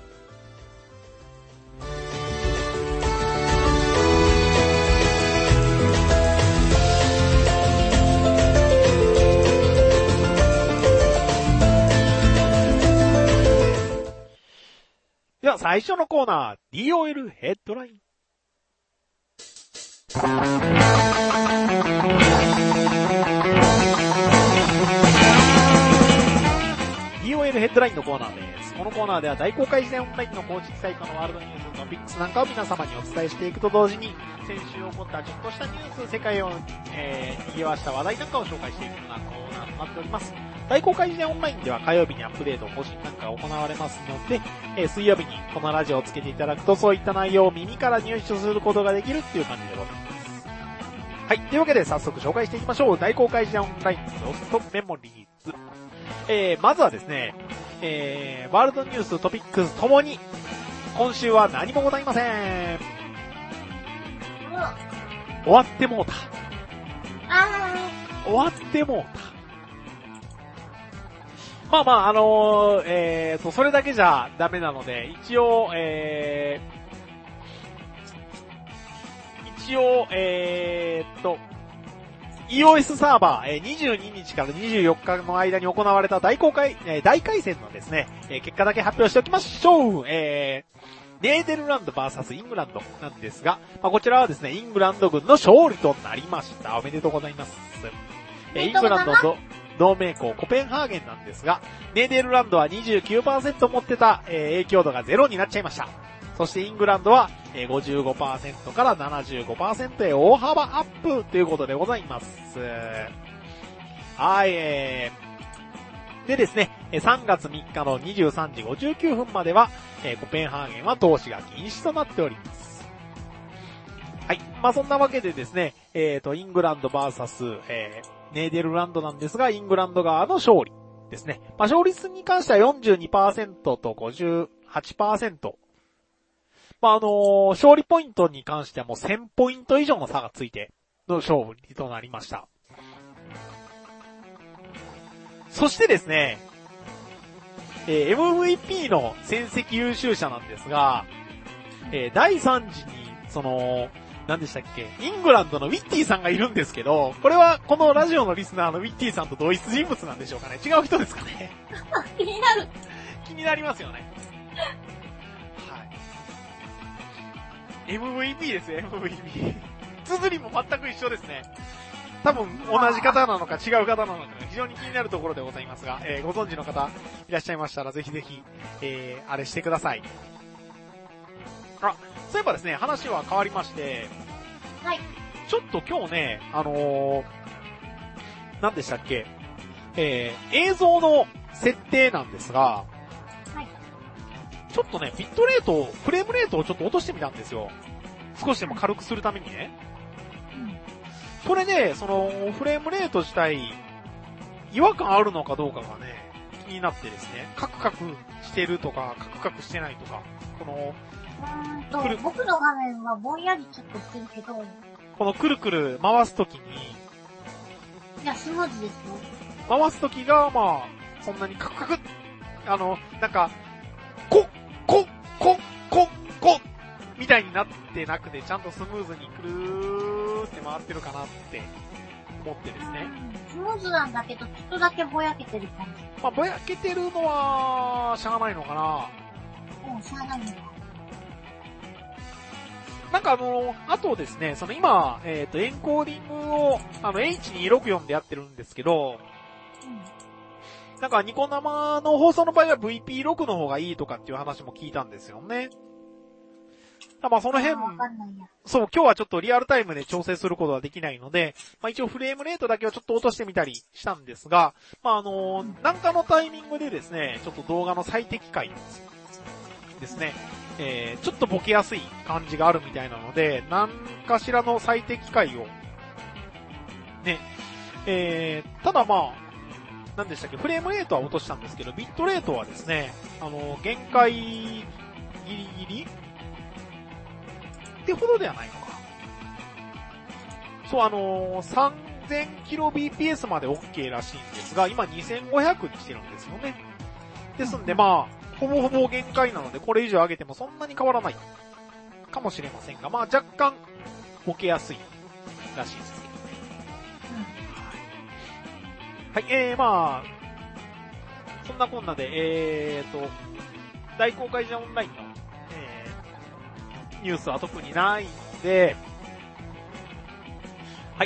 では、最初のコーナー、DOL ヘッドライン。DOL ヘッドラインのコーナーです。このコーナーでは大公開時代オンラインの公式サイトのワールドニュースのトピックスなんかを皆様にお伝えしていくと同時に、先週起こったちょっとしたニュース、世界を、賑わした話題なんかを紹介していくようなコーナーとなっております。大公開時代オンラインでは火曜日にアップデート、更新なんかが行われますので、水曜日にこのラジオをつけていただくとそういった内容を耳から入手することができるっていう感じでございます。はい。というわけで早速紹介していきましょう。大公開時代オンラインロストメモリーズ。まずはですね、ワールドニューストピックスともに今週は何もございません。終わってもうた。終わってもうた。それだけじゃダメなので、一応、EOS サーバー、22日から24日の間に行われた大回戦のですね、結果だけ発表しておきましょう。ネーデルランド VS イングランドなんですが、こちらはですね、イングランド軍の勝利となりました。おめでとうございます。イングランドと同盟校コペンハーゲンなんですが、ネーデルランドは 29% 持ってた、影響度が0になっちゃいました。そしてイングランドは 55% から 75% へ大幅アップということでございます。はい、でですね、3月3日の23時59分までは、コペンハーゲンは投資が禁止となっております。はい。そんなわけでですね、イングランド VS、ネーデルランドなんですが、イングランド側の勝利ですね。勝率に関しては 42% と 58%。勝利ポイントに関してはもう1000ポイント以上の差がついての勝利となりました。そしてですね、 MVP の戦績優秀者なんですが、第3次に、何でしたっけ、イングランドのウィッティさんがいるんですけど、これはこのラジオのリスナーのウィッティさんと同一人物なんでしょうかね。違う人ですかね。 気になる。 気になりますよね。はい。MVP ですよ、MVP。綴りも全く一緒ですね。多分同じ方なのか違う方なのか非常に気になるところでございますが、ご存知の方いらっしゃいましたらぜひぜひ、あれしてください。あ、そういえばですね、話は変わりまして、 はい。 ちょっと今日ね、何でしたっけ、映像の設定なんですが、 はい。 ちょっとね、ビットレート、フレームレートをちょっと落としてみたんですよ。少しでも軽くするためにね。それで、フレームレート自体、違和感あるのかどうかがね、気になってですね、カクカクしてるとか、カクカクしてないとか、 僕の画面はぼんやりちょっとしてるけど、 このくるくる回すときに、 いや、スムーズですよ。 回すときが、まあ、そんなにカクカク、なんか、こみたいになってなくて、ちゃんとスムーズにくるーって回ってるかなって思ってですね。 スムーズなんだけど、ちょっとだけぼやけてる感じ。 まあ、ぼやけてるのは、しゃあないのかな。 しゃあないのか。 なんかあとですね、今、エンコーディングを、H264 でやってるんですけど、なんかニコ生の放送の場合は VP6 の方がいいとかっていう話も聞いたんですよね。まあその辺、そう、今日はちょっとリアルタイムで調整することはできないので、まあ一応フレームレートだけをちょっと落としてみたりしたんですが、まあなんかのタイミングでですね、ちょっと動画の最適解ですね、ちょっとボケやすい感じがあるみたいなので、何かしらの最適解を、ね、ただまあ、何でしたっけ、フレームレートは落としたんですけど、ビットレートはですね、限界ギリギリってほどではないのか。そう、3000kbps まで OK らしいんですが、今2500にしてるんですよね。ですんでまあ、ほぼほぼ限界なので、これ以上上げてもそんなに変わらないかもしれませんが、まあ若干ボケやすいらしいですけどね。はい、まあ、そんなこんなで、大公開じゃオンラインの、ニュースは特にないので、はい、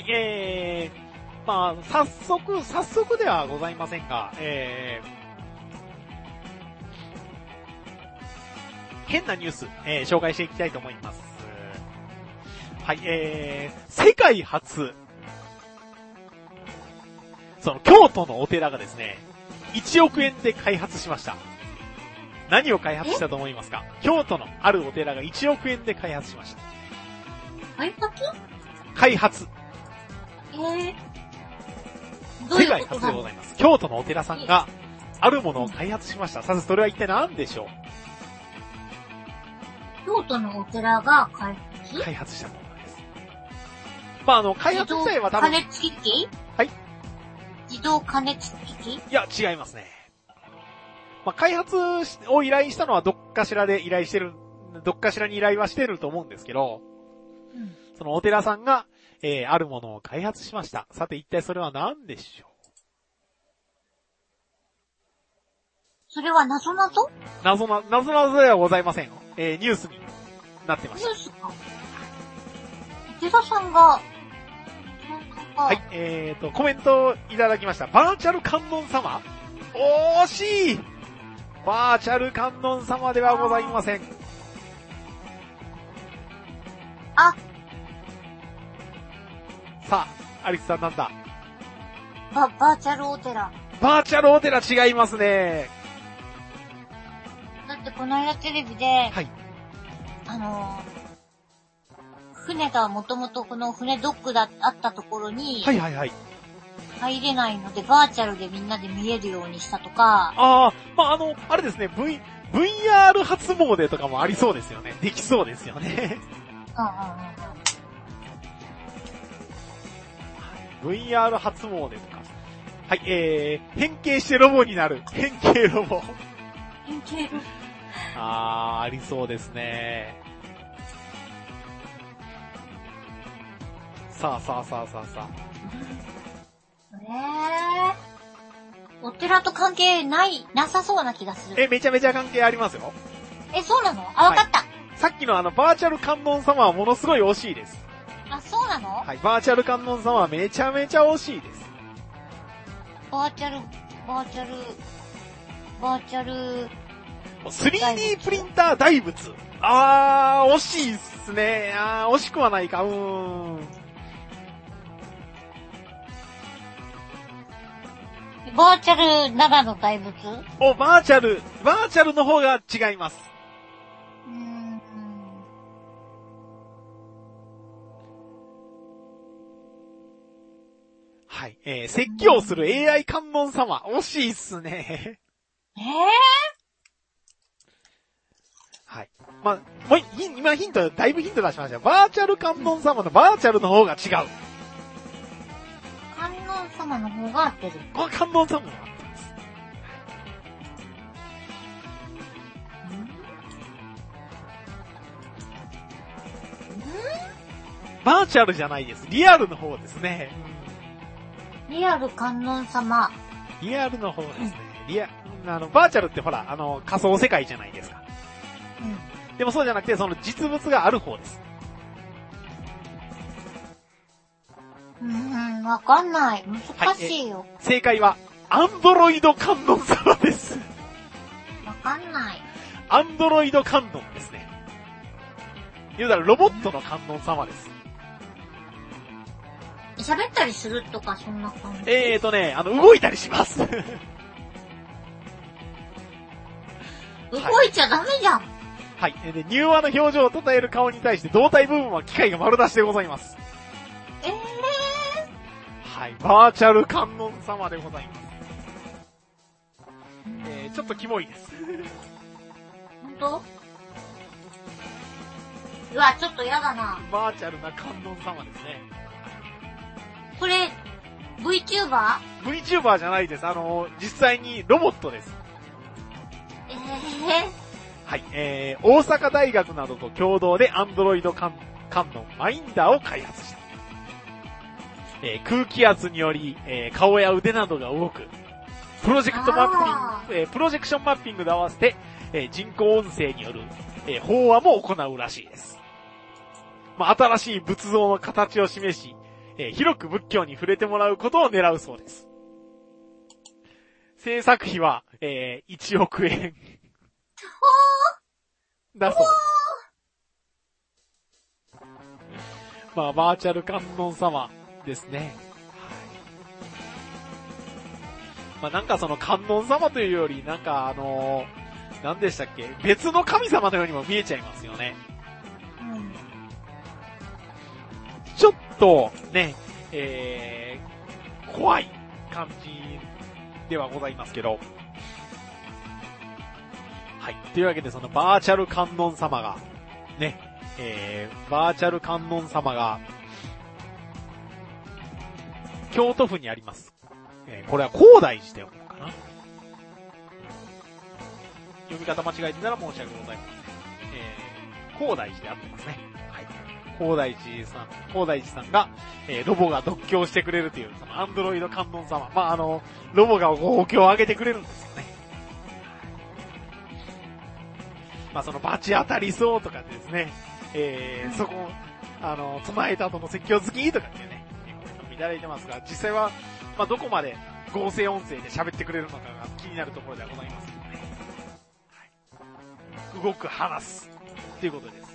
まあ、早速ではございませんが、変なニュース、紹介していきたいと思います。はい、世界初、京都のお寺がですね、1億円で開発しました。何を開発したと思いますか？京都のあるお寺が1億円で開発しました。開発。世界初でございます。京都のお寺さんがあるものを開発しました。さて、それは一体何でしょう？ 京都のお寺が開発したものです。まあ、開発自体は多分。 加熱機器？はい。自動加熱機器？ いや、違いますね。まあ、開発を依頼したのはどっかしらに依頼はしてると思うんですけど、そのお寺さんが、あるものを開発しました。さて、一体それは何でしょう？ それは謎謎ではございませんよ。ニュースになってました。 ニュースか。お寺さんが、 はい、コメントいただきました。バーチャル観音様？惜しい！バーチャル観音様ではございません。さあ、アリスさんなんだ？ バーチャルお寺。 バーチャルお寺違いますね。 だってこの間テレビで、 はい。 船がもともとこの船ドックあったところに、 はいはいはい。 入れないので、バーチャルでみんなで見えるようにしたとか。 ああ、まあ、あれですね、VR 初詣とかもありそうですよね。できそうですよね。VR 初詣とか。はい、変形してロボになる。変形ロボ。 いける。 ありそうですね。さあ。 お寺と関係なさそうな気がする。 めちゃめちゃ関係ありますよ。 そうなの？わかった。 さっきのバーチャル観音様はものすごい惜しいです。 そうなの？ はい、バーチャル観音様はめちゃめちゃ惜しいです。 バーチャル、 3D プリンター大仏。惜しいっすね。惜しくはないか。 バーチャル7の大仏？ バーチャルの方が違います。はい。説教する AI 観音様。惜しいっすね。はい。もう、今だいぶヒント出しましたよ。バーチャル観音様のバーチャルの方が違う。 観音様の方が合ってる。 観音様が合ってます。バーチャルじゃないです。リアルの方ですね。 リアル観音様。 リアルの方ですね。バーチャルってほら、仮想世界じゃないですか。でもそうじゃなくて、その実物がある方です。 わかんない。難しいよ。 正解は、アンドロイド観音様です。 わかんない。 アンドロイド観音ですね。言うたらロボットの観音様です。 喋ったりするとかそんな感じ？ 動いたりします。 動いちゃダメじゃん。 はい。柔和の表情を称える顔に対して胴体部分は機械が丸出しでございます。はい。バーチャル観音様でございます。ちょっとキモいです。 ほんと？うわ、ちょっとやだな。 バーチャルな観音様ですね。 これ、 VTuber じゃないです。実際にロボットです。はい。大阪大学などと共同でアンドロイド観音マインダーを開発した。空気圧により、顔や腕などが動く。プロジェクションマッピングで合わせて、人工音声による、法話も行うらしいです。新しい仏像の形を示し、広く仏教に触れてもらうことを狙うそうです。制作費は、1億円。だそうです。バーチャル観音様ですね。はい。なんかその観音様というより、なんか何でしたっけ？別の神様のようにも見えちゃいますよね。ちょっと、ね、怖い感じではございますけど。はい。というわけで、そのバーチャル観音様が、ね、バーチャル観音様が、京都府にあります。これは高大寺で読むのかな？読み方間違えてたら申し訳ございません。高大寺で合ってますね。はい。高大寺さんが、ロボが独協してくれるという、そのアンドロイド観音様。ロボがお経を上げてくれるんですよね。そのバチ当たりそうとかですね、そこ、唱えた後の説教好きとかってね、いただいてますが、実際は、どこまで合成音声で喋ってくれるのかが気になるところではございますけどね。はい、動く、話す、ということです。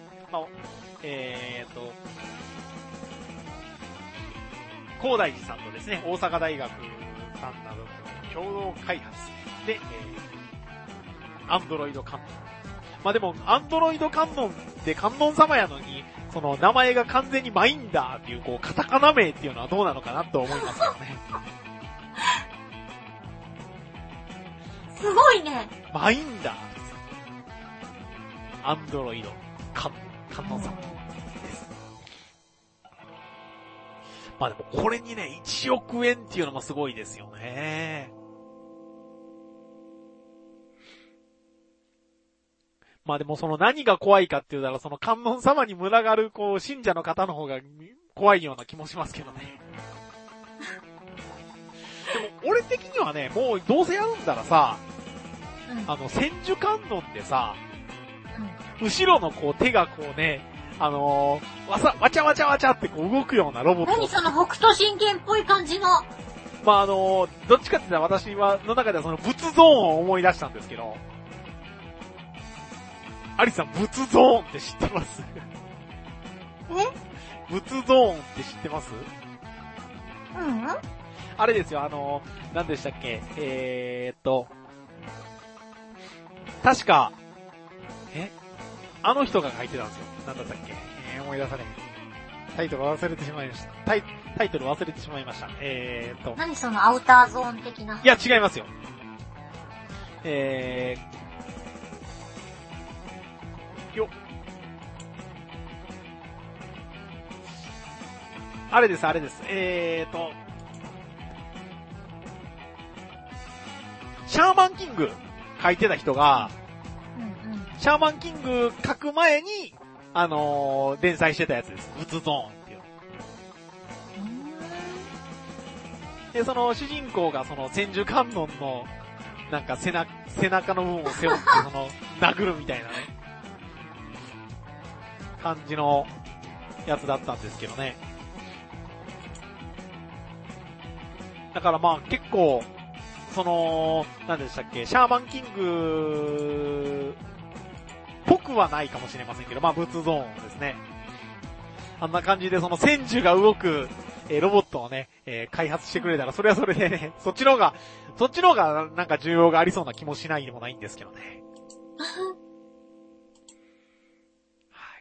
高大寺さんとですね、大阪大学さんなどの共同開発で、アンドロイド観音。でも、アンドロイド観音って観音様やのに、その名前が完全にマインダーっていうカタカナ名っていうのはどうなのかなと思いますよね。 すごいね。 マインダーです。アンドロイド観音様です。でもこれにね、1億円っていうのもすごいですよね。 まあでもその何が怖いかって言うたら、その観音様に群がる、こう、信者の方の方が怖いような気もしますけどね。でも、俺的にはね、もうどうせやるんだらさ、千手観音でさ、後ろのこう手がこうね、わちゃわちゃわちゃってこう動くようなロボット。 何その北斗神拳っぽい感じの。 まあどっちかって言ったら私の中ではその仏ゾーンを思い出したんですけど、アリスさん、仏ゾーンって知ってます？仏ゾーンって知ってます？あれですよ、何でしたっけ？確か、あの人が書いてたんですよ。なんだったっけ？思い出されへん。タイトル忘れてしまいました。タイトル忘れてしまいました。 何そのアウターゾーン的な。 いや、違いますよ。あれです。シャーマンキング書いてた人が、シャーマンキング書く前に、連載してたやつです。仏ゾーンっていうの。で、その主人公がその千手観音の、なんか背中の部分を背負って、その、殴るみたいなね、感じのやつだったんですけどね。だからまあ結構、その、何でしたっけ、シャーマンキング、ぽくはないかもしれませんけど、まあ仏ゾーンですね。あんな感じでその千手が動く、ロボットをね、開発してくれたら、それはそれでね、そっちの方がなんか需要がありそうな気もしないでもないんですけどね。はい。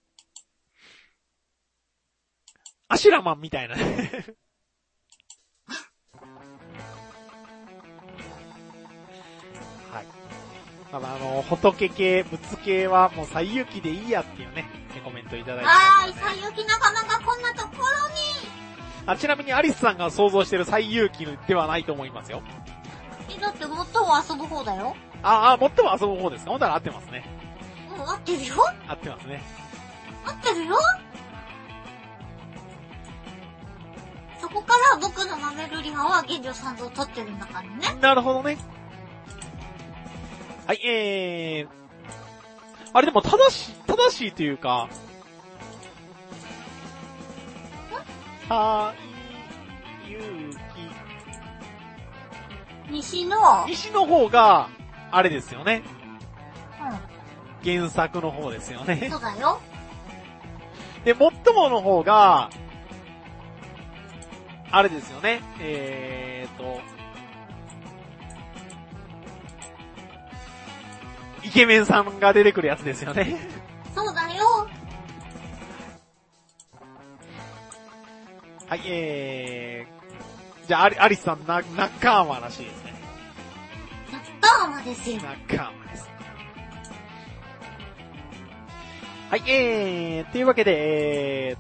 アシュラマンみたいなね。はい。ただ仏系、仏系はもう最遊記でいいやっていうね、コメントいただいて。 最遊記仲間がこんなところに。ちなみにアリスさんが想像してる最遊記ではないと思いますよ。 だって最も遊ぶ方だよ。 最も遊ぶ方ですか？ほんなら合ってますね。 合ってるよ。 合ってますね。 合ってるよ。そこから僕のマメルリハは現状三蔵を取ってるんだからね。 なるほどね。はい、あれでも正しいというか、西の方が、あれですよね。原作の方ですよね。 そうだよ。 で、最もの方が、あれですよね。イケメンさんが出てくるやつですよね。 そうだよ。 はい、じゃあ、アリスさん、ナッカーマらしいですね。 ナッカーマですよ。 ナッカーマです。はい、というわけで、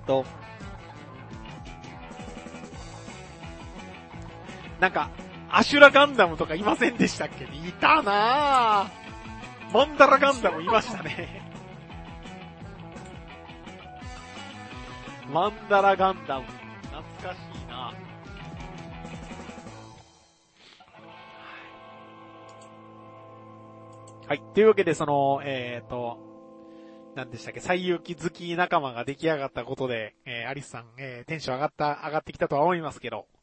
なんか、アシュラガンダムとかいませんでしたっけ？いたなぁ。マンダラガンダムいましたね。マンダラガンダム。懐かしいな。はい。というわけで、その、何でしたっけ、最遊記好き仲間が出来上がったことで、アリスさん、テンション上がってきたとは思いますけど。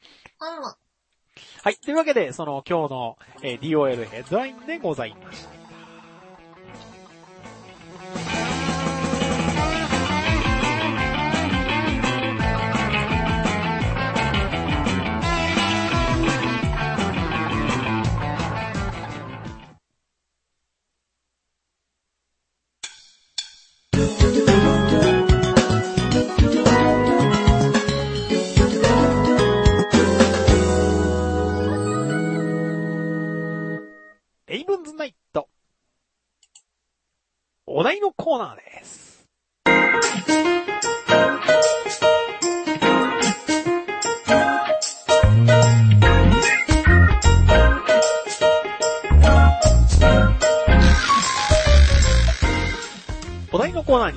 はい。というわけで、その今日の、DOL ヘッドラインでございました。レイブンズナイト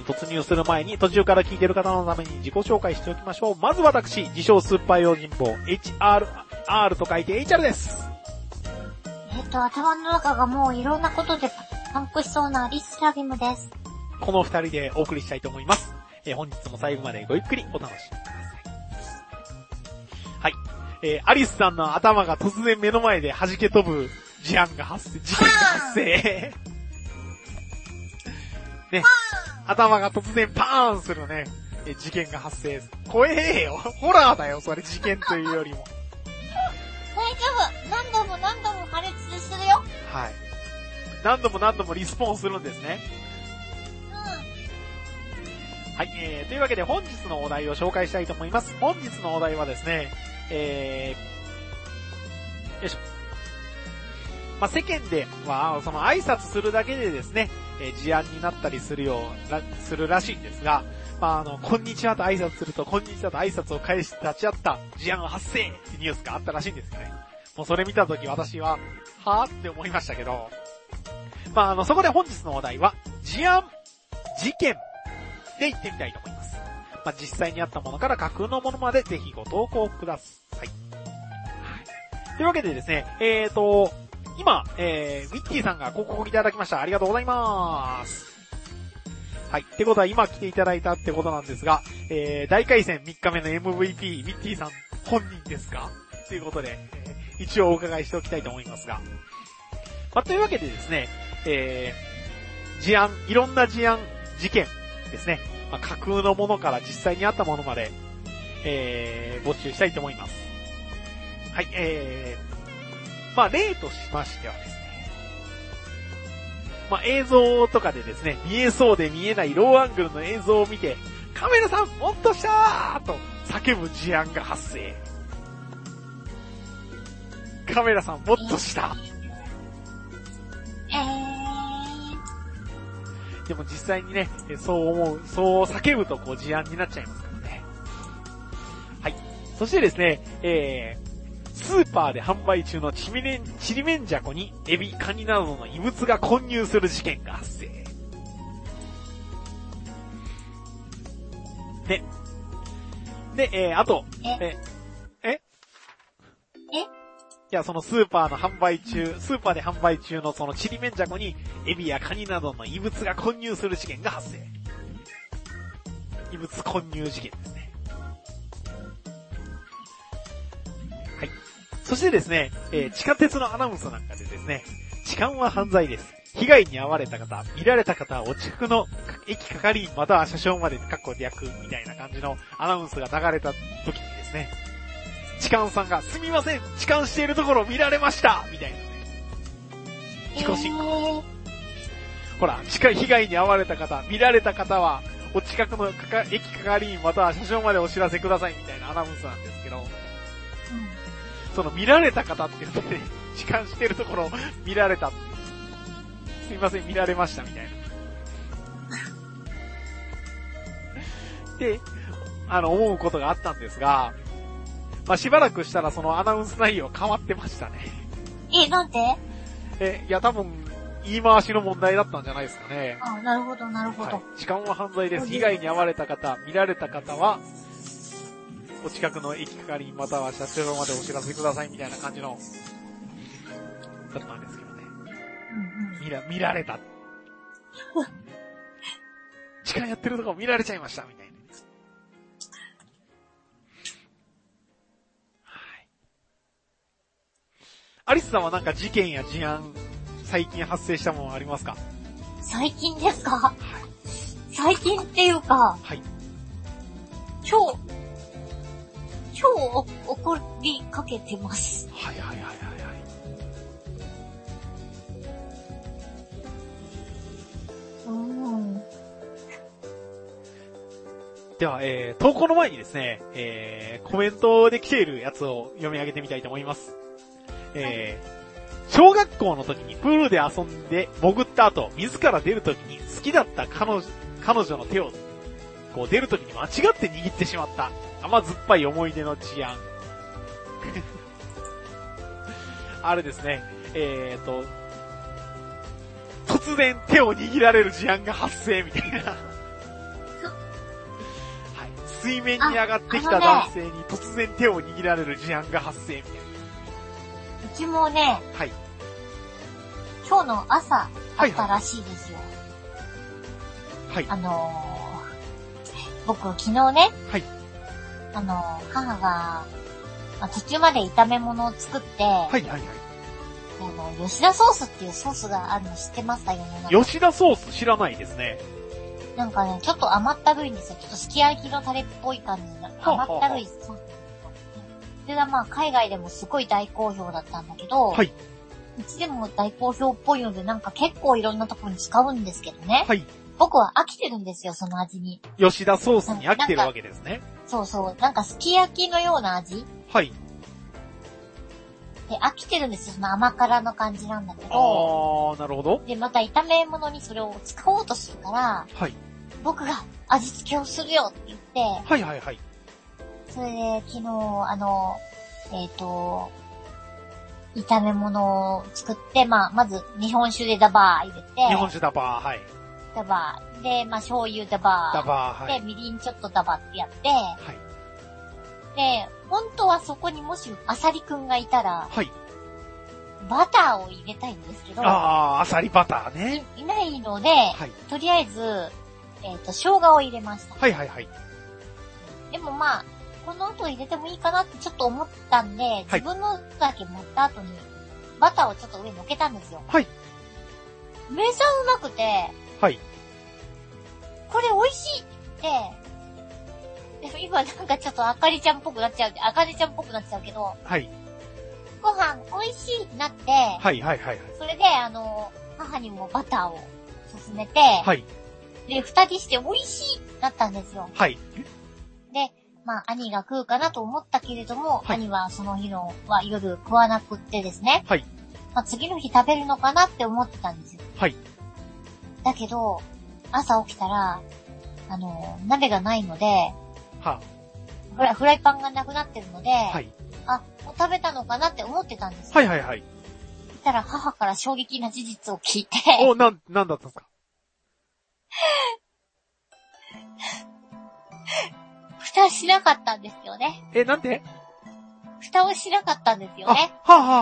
突入する前に途中から聞いている方のために自己紹介しておきましょう。まず私、自称スーパー用心棒、HRR と書いて HR です。 頭の中がもういろんなことでパンクしそうなアリス・ラビムです。 この二人でお送りしたいと思います。本日も最後までごゆっくりお楽しみください。はい。アリスさんの頭が突然目の前で弾け飛ぶ事件が発生。ね。頭が突然パーンするね、事件が発生。怖えよ。ホラーだよ、それ事件というよりも。 大丈夫。何度も破裂するよ。 はい。何度もリスポーンするんですね。はい、というわけで本日のお題を紹介したいと思います。本日のお題はですね、よいしょ。世間では、その挨拶するだけでですね、事案になったりするらしいんですが、こんにちはと挨拶すると、こんにちはと挨拶を返して立ち会った事案発生ってニュースがあったらしいんですよね。もうそれ見たとき私は、はぁって思いましたけど、そこで本日のお題は、事件で言ってみたいと思います。実際にあったものから架空のものまでぜひご投稿ください。というわけでですね、今、ウィッティさんが広告いただきました。ありがとうございます。はい。ってことは今来ていただいたってことなんですが、大回戦3日目の MVP、ウィッティさん本人ですかということで、一応お伺いしておきたいと思いますが。というわけでですね、いろんな事件ですね。架空のものから実際にあったものまで、募集したいと思います。はい、例としましてはですね。映像とかでですね、見えそうで見えないローアングルの映像を見て、カメラさんもっと下ーと叫ぶ事案が発生。カメラさんもっと下。でも実際にね、そう叫ぶと事案になっちゃいますからね。はい。そしてですね、スーパーで販売中のちりめんじゃこにエビ、カニなどの異物が混入する事件が発生。で、あと、いや、そのスーパーで販売中のそのちりめんじゃこに、エビやカニなどの異物が混入する事件が発生。異物混入事件ですね。はい。そしてですね、地下鉄のアナウンスなんかでですね、痴漢は犯罪です。被害に遭われた方、見られた方はお近くの駅係員または車掌まで略みたいな感じのアナウンスが流れた時にですね、痴漢さんが、すみません、痴漢しているところを見られましたみたいなね。自己申告。ほら、被害に遭われた方、見られた方は、お近くの駅係員または車掌までお知らせくださいみたいなアナウンスなんですけど、その見られた方っていうので、痴漢しているところを見られた。すみません、見られましたみたいな。で、思うことがあったんですが、しばらくしたらそのアナウンス内容変わってましたね。 なんで？ いや多分、言い回しの問題だったんじゃないですかね。 なるほど、なるほど。 はい、痴漢は犯罪です。被害に遭われた方、見られた方は、お近くの駅係または車掌までお知らせくださいみたいな感じの、だったんですけどね。見られた。痴漢やってるとこ見られちゃいました、みたいな。アリスさんはなんか事件や事案、最近発生したものありますか？ 最近ですか？はい。最近っていうか、 はい。 超怒りかけてます。 はい。では、投稿の前にですね、コメントで来ているやつを読み上げてみたいと思います。小学校の時にプールで遊んで潜った後、水から出る時に好きだった彼女の手を、出る時に間違って握ってしまった。甘酸っぱい思い出の事案。あれですね、突然手を握られる事案が発生みたいな。 水面に上がってきた男性に突然手を握られる事案が発生みたいな。 うちもね、 はい。 今日の朝あったらしいですよ。 はい。 僕昨日ね、 はい。 母が、まあ、途中まで炒め物を作って、 はいはいはい。 吉田ソースっていうソースがあるの知ってますか？世の中。 吉田ソース知らないですね。 なんかね、ちょっと甘ったるいんですよ。ちょっとすき焼きのタレっぽい感じの甘ったるいソース。それがまあ海外でもすごい大好評だったんだけど、 はい。 うちでも大好評っぽいのでなんか結構いろんなところに使うんですけどね。 はい。 僕は飽きてるんですよ、その味に。 吉田ソースに飽きてるわけですね。 そうそう。なんかすき焼きのような味はい。 で、飽きてるんですよ、その甘辛の感じなんだけど。 なるほど。 で、また炒め物にそれを使おうとするから、 はい。 僕が味付けをするよって言って、 はいはいはい。 それで昨日、炒め物を作って、まあ、まず日本酒でダバー入れて、 日本酒ダバー、はい。 ダバー。で、まあ、醤油ダバー。 ダバー、はい。 で、みりんちょっとダバってやって、 はい。 で、本当はそこにもしアサリくんがいたら、 はい。 バターを入れたいんですけど、 アサリバターね。 いないので、 はい。 とりあえず、生姜を入れました。 はいはいはい。 でもまあ、この後入れてもいいかなってちょっと思ったんで、自分のだけ盛った後に、バターをちょっと上に乗っけたんですよ。 はい。 めちゃうまくて、 はい。 これ美味しいって、で今なんかちょっとあかりちゃんっぽくなっちゃうけど、 はい。 ご飯美味しいってなって、 はいはいはい。 それで母にもバターを勧めて、 はい。 で、二人して美味しいってなったんですよ。 はい。 で、まあ、兄が食うかなと思ったけれども、 はい、 兄はその日のは夜食わなくってですね。 はい。 まあ、次の日食べるのかなって思ってたんですよ。 はい。 だけど、朝起きたら、鍋がないので、 はあ、フライパンがなくなってるので、 はい。 あ、もう食べたのかなって思ってたんですよ。 はいはいはい。 そしたら母から衝撃な事実を聞いて、 なんだったんですか？ 蓋しなかったんですよね。 なんで？ 蓋をしなかったんですよね。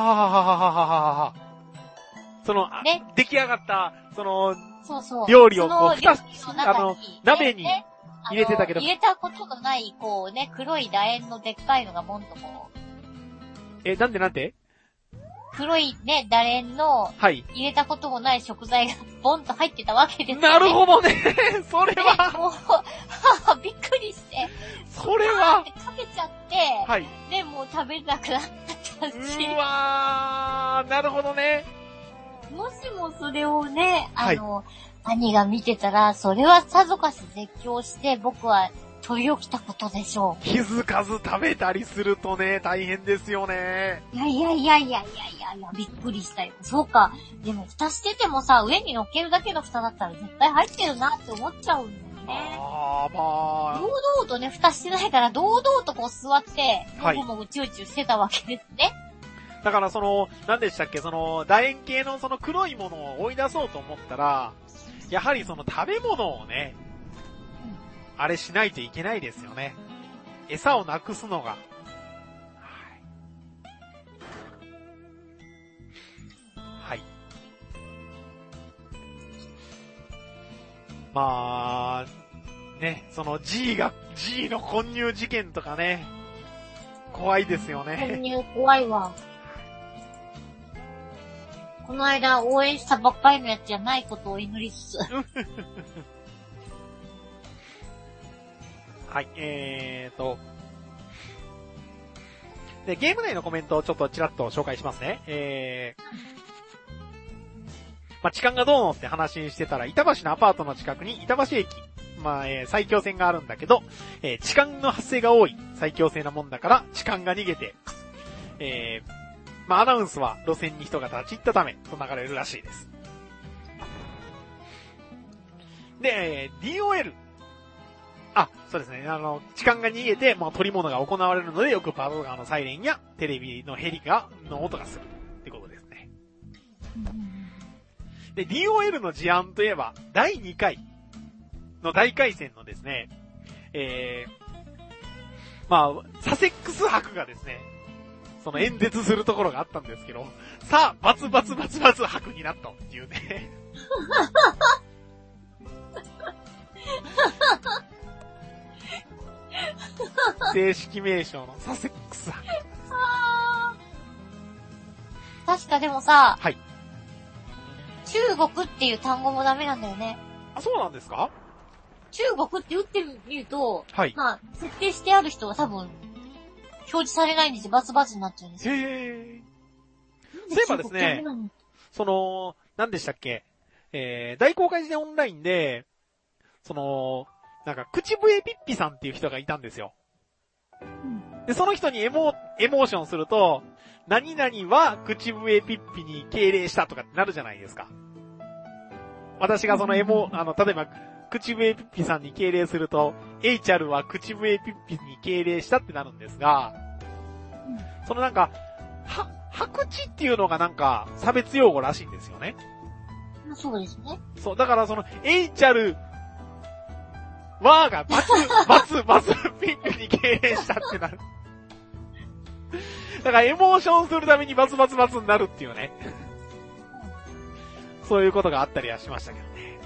その、ね、出来上がった、 そう料理をこう、 鍋に入れてたけど。 入れたことのない、こうね、黒い楕円のでっかいのがボンとこう。 なんで黒いね、楕円の、はい。入れたこともない食材がボンと入ってたわけですよね。 なるほどね。それは。 もう、びっくりして。 それは。 ってかけちゃって、 はい。 で、もう食べなくなったし。 うわー、なるほどね。 もしもそれをね、 はい、 兄が見てたら、それはさぞかし絶叫して、僕は取り起きたことでしょう。 気づかず食べたりするとね、大変ですよね。 いや、びっくりしたよ。そうか。でも蓋しててもさ、上に乗っけるだけの蓋だったら絶対入ってるなって思っちゃうんだよね。 まあ。 堂々とね、蓋してないから、堂々とこう座って、もぐもぐチューチューしてたわけですね。 だから何でしたっけ、楕円形の黒いものを追い出そうと思ったら、やはり食べ物をね、あれしないといけないですよね。餌をなくすのが。はい。はい。まあ、ね、G の混入事件とかね、怖いですよね。 混入怖いわ。この間応援したばっかりのやつじゃないことを祈りつつ。 はい、で、ゲーム内のコメントをちょっとちらっと紹介しますね。痴漢がどうのって話してたら、板橋のアパートの近くに板橋駅、埼京線があるんだけど、痴漢の発生が多い埼京線なもんだから、痴漢が逃げて、アナウンスは路線に人が立ち入ったため、と流れるらしいです。で、DOL。そうですね。痴漢が逃げて、取り物が行われるので、よくパトカーのサイレンやテレビのヘリの音がする。ってことですね。で、DOL の事案といえば、第2回の大回戦のですね、 まあ、サセックス博がですね、その演説するところがあったんですけど、さあ、バツバツバツバツ博になったっていうね。正式名称のサセックス博。 確かでもさ、 はい。 中国っていう単語もダメなんだよね。 あ、そうなんですか？ 中国って打ってみると、 はい。 まあ、設定してある人は多分、表示されないんですよ。バツバツになっちゃうんですよ。 へー。そういえばですね、何でしたっけ？大公開時でオンラインで、なんか、口笛ピッピさんっていう人がいたんですよ。で、その人にエモーションすると、何々は口笛ピッピに敬礼したとかってなるじゃないですか。私がその例えば、口笛ピッピさんに敬礼すると、エイチャルは口笛ピッピに敬礼したってなるんですが、そのなんか、白痴っていうのがなんか、差別用語らしいんですよね。 そうですね。 そう、だからエイチャル、わーがバツピッピに敬礼したってなる。だからエモーションするためにバツバツバツになるっていうね。そういうことがあったりはしましたけどね。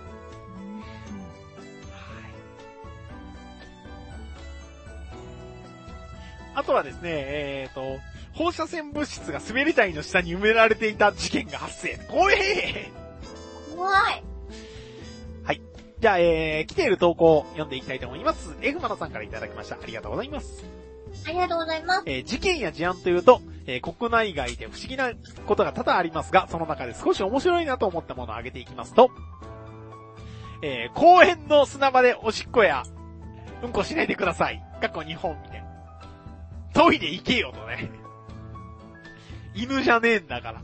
あとはですね、放射線物質が滑り台の下に埋められていた事件が発生。怖い。はい。じゃあ、来ている投稿を読んでいきたいと思います。F マナさんからいただきました。ありがとうございます。 ありがとうございます。 事件や事案というと、国内外で不思議なことが多々ありますが、その中で少し面白いなと思ったものを挙げていきますと、公園の砂場でおしっこや、うんこしないでください。日本みたいな。トイレ行けよとね。犬じゃねえんだから。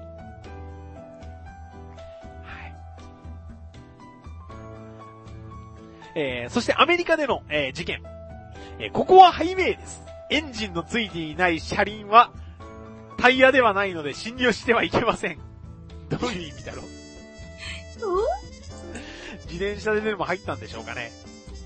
はい。そしてアメリカでの、事件。ここはハイウェイです。エンジンのついていない車輪は、タイヤではないので進入してはいけません。どういう意味だろう。自転車でも入ったんでしょうかね。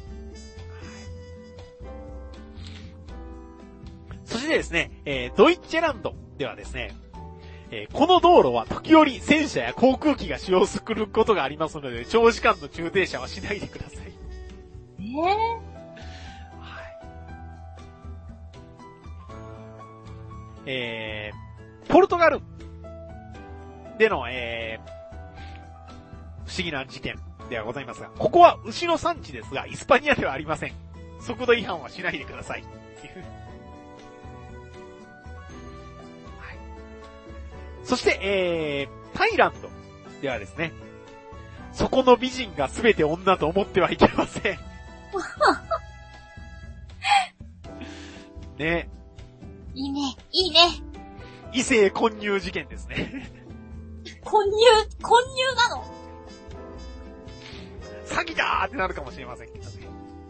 そしてですね、ドイッチェランドではですね、この道路は時折戦車や航空機が使用することがありますので、長時間の駐停車はしないでください。ポルトガルでの、不思議な事件ではございますが、ここは牛の産地ですが、イスパニアではありません。速度違反はしないでください。はい、そして、タイランドではですね、そこの美人が全て女と思ってはいけません。ね。 いいね、いいね。 異性混入事件ですね。 混入なの？ 詐欺だーってなるかもしれませんけどね。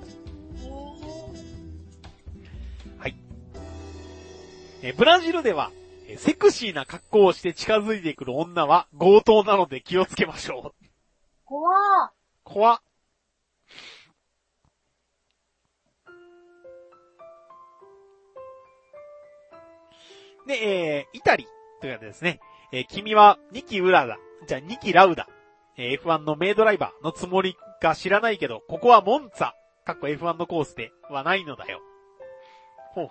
はい。ブラジルでは、セクシーな格好をして近づいてくる女は強盗なので気をつけましょう。怖っ。で、イタリというわけですね。君はニキラウダ。F1 の名ドライバーのつもりか知らないけど、ここはモンツァ、F1 のコースではないのだよ。ほう。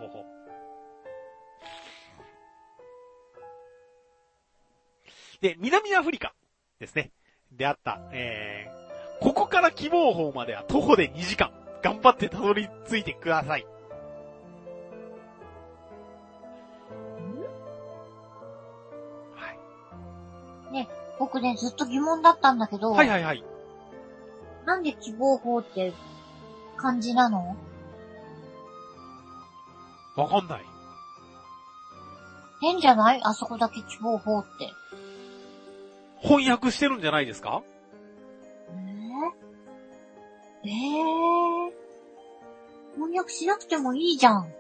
で、南アフリカですね。であった、ここから希望峰までは徒歩で2時間。頑張ってたどり着いてください。 ね、僕ね、ずっと疑問だったんだけど。 はい。 なんで希望峰って漢字なの？ わかんない。 変じゃない？あそこだけ希望峰って。 翻訳してるんじゃないですか？ 翻訳しなくてもいいじゃん。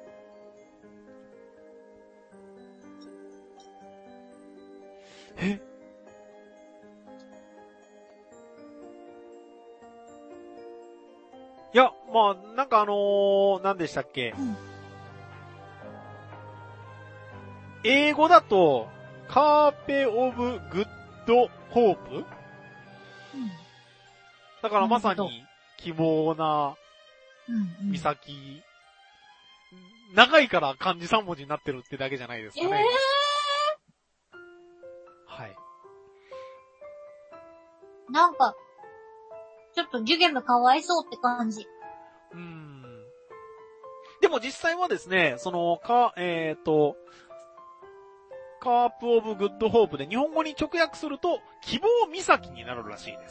いや、まあ、なんか何でしたっけ、 うん。 英語だと、カーペオブグッドホープうん。 だからまさなるほどに希望なうん。 岬。長いから漢字3文字になってるってだけじゃないですかね。はい。 なんか、ちょっとジュゲムかわいそうって感じ。 でも実際はですね、その、カープオブグッドホープで日本語に直訳すると、希望岬になるらしいです。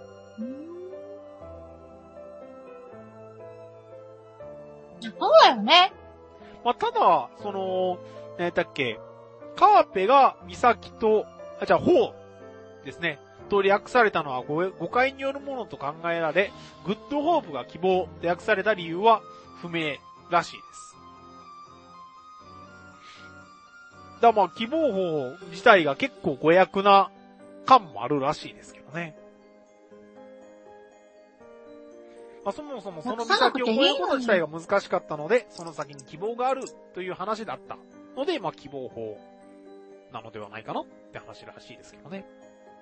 そうだよね。 まあ、ただ、その、カーペが岬と、ホーですね。と訳されたのは誤解によるものと考えられ、グッドホープが希望と訳された理由は不明らしいです。だからまあ、希望法自体が結構誤訳な感もあるらしいですけどね。まあ、そもそもその岬を越えること自体が難しかったので、その先に希望があるという話だったので、まあ、希望法なのではないかなって話らしいですけどね。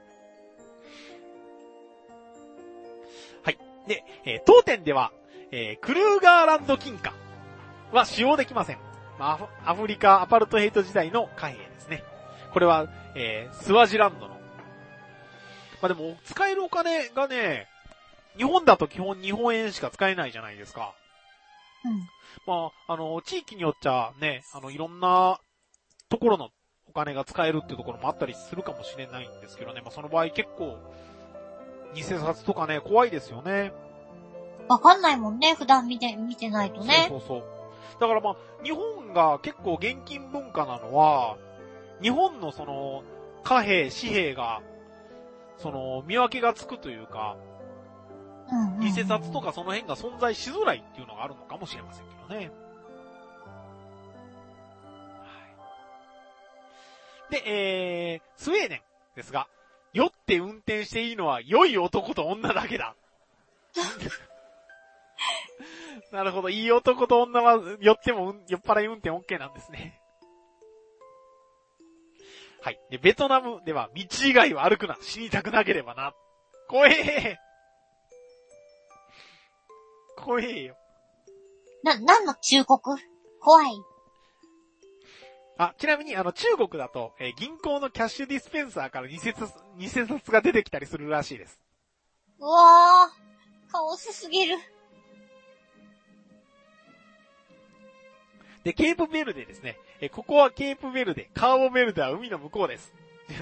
はい。で、当店では、クルーガーランド金貨は使用できません。まあ、アフリカアパルトヘイト時代の貨幣ですね。これは、スワジランドの。まあでも、使えるお金がね、日本だと基本日本円しか使えないじゃないですか。 うん。 まあ、地域によっちゃね、いろんなところのお金が使えるっていうところもあったりするかもしれないんですけどね。まあ、その場合結構、偽札とかね、怖いですよね。 わかんないもんね、普段見てないとね。 そう。だからまあ、日本が結構現金文化なのは、日本のその、貨幣、紙幣が、その、見分けがつくというか、偽札とかその辺が存在しづらいっていうのがあるのかもしれませんけどね。で、スウェーデンですが、酔って運転していいのは良い男と女だけだ。なるほど、いい男と女は酔っても酔っ払い運転 OK なんですね。はい。で、ベトナムでは道以外を歩くな、死にたくなければな。怖えよ。 何の忠告？怖い。 あ、ちなみに中国だと、銀行のキャッシュディスペンサーから偽札が出てきたりするらしいです。 うわー、カオスすぎる。 で、ケープベルデですね。ここはケープベルデ、カーボベルデは海の向こうです。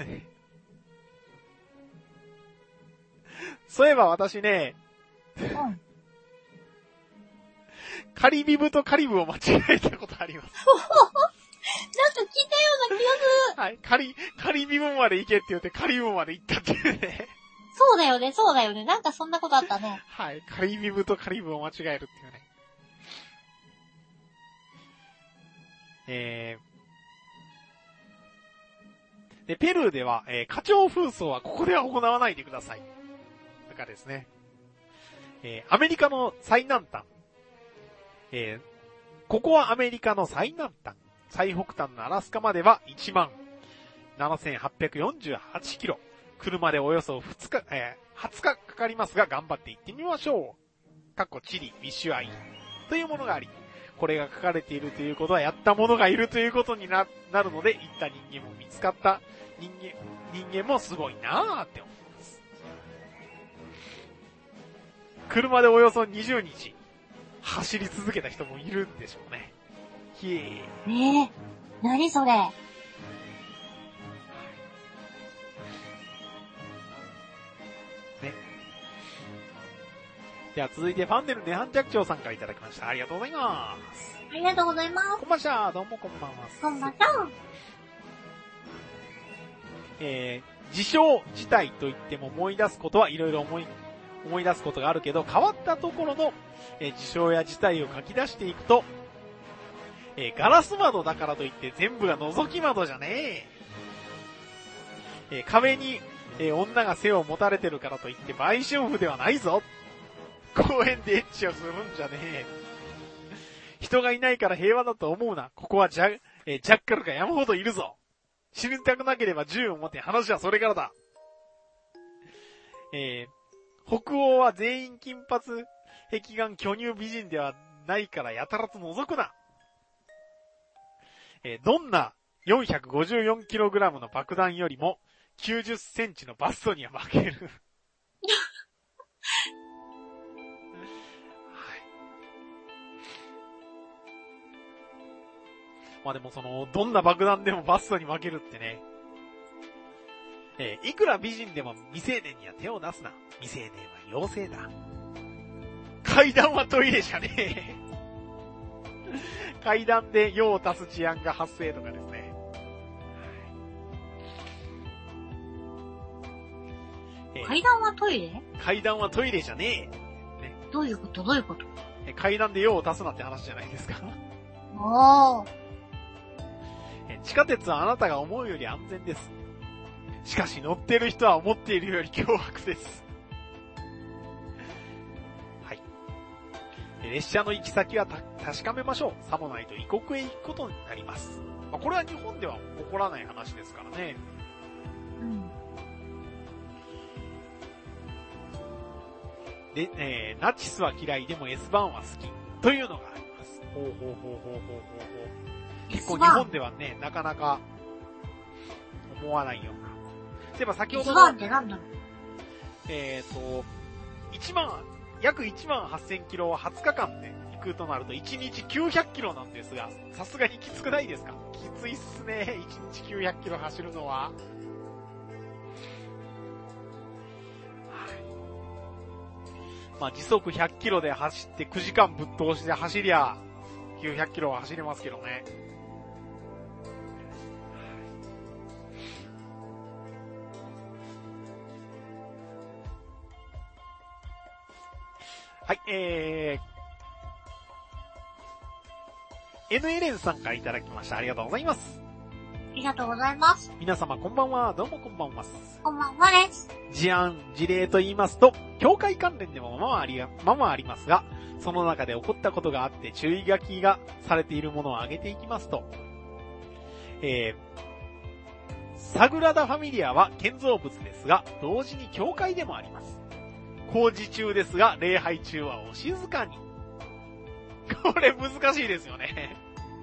そういえば私ね、 うん。 カリビブとカリブを間違えたことあります。 なんか聞いたような気がする。 はい。カリビブまで行けって言ってカリブまで行ったっていうね。 そうだよね。なんかそんなことあったね。 はい。カリビブとカリブを間違えるっていうね。で、ペルーでは、花鳥紛争はここでは行わないでください。とかですね。アメリカの最南端。ここはアメリカの最南端。最北端のアラスカまでは17,848キロ。車でおよそ20日かかりますが頑張って行ってみましょう。かっこチリ、ウィッシュアイというものがあり、これが書かれているということはやった者がいるということになるので、行った人間も見つかった人間もすごいなーって思います。車でおよそ20日走り続けた人もいるんでしょうね。ひえー。 何それ。 ね。では続いてファンネルネハンジャクチョウさんからいただきました。ありがとうございます。 ありがとうございます。 こんばんしゃー、どうもこんばんは。 こんばんは。 事象自体といっても思い出すことはいろいろ思い出すことがあるけど、変わったところの、事象や事態を書き出していくと、ガラス窓だからといって全部が覗き窓じゃねえ。壁に、女が背を持たれてるからといって売春婦ではないぞ。 公園でエッチをするんじゃねえ。人がいないから平和だと思うな。ここはジャッカルが山ほどいるぞ。死にたくなければ銃を持て。話はそれからだ。北欧は全員金髪、壁眼巨乳美人ではないからやたらと覗くな。どんな 454kg の爆弾よりも90センチのバストには負ける。まあでもどんな爆弾でもバストに負けるってね。いくら美人でも未成年には手を出すな。未成年は妖精だ。階段はトイレじゃねえ。階段で用を足す事案が発生とかですね。 階段はトイレ？ 階段はトイレじゃねえ。ね、 どういうこと？ 階段で用を足すなって話じゃないですか。 おー。 地下鉄はあなたが思うより安全です。しかし乗っている人は思っているより凶悪です。はい。列車の行き先は確かめましょう。さもないと異国へ行くことになります。まあ、これは日本では起こらない話ですからね。 うん。 で、ナチスは嫌いでも S 版は好きというのがあります。ほう。結構日本ではね、なかなか思わないような。例えば先ほどの S 版って何だろう？ 約18000キロを20日間で行くとなると1日900キロなんですが、さすがにきつくないですか？きついっすね。1日900キロ走るのは。まあ時速100キロで走って9時間ぶっ通しで走りゃ900キロは走れますけどね。はい、N エレンさんからいただきました。ありがとうございます。 ありがとうございます。 皆様こんばんは。どうもこんばんは。 こんばんはです。 事案、事例と言いますと、教会関連でもまあありますが、その中で起こったことがあって注意書きがされているものを挙げていきますと、サグラダ・ファミリアは建造物ですが、同時に教会でもあります。工事中ですが、礼拝中はお静かに。これ難しいですよね。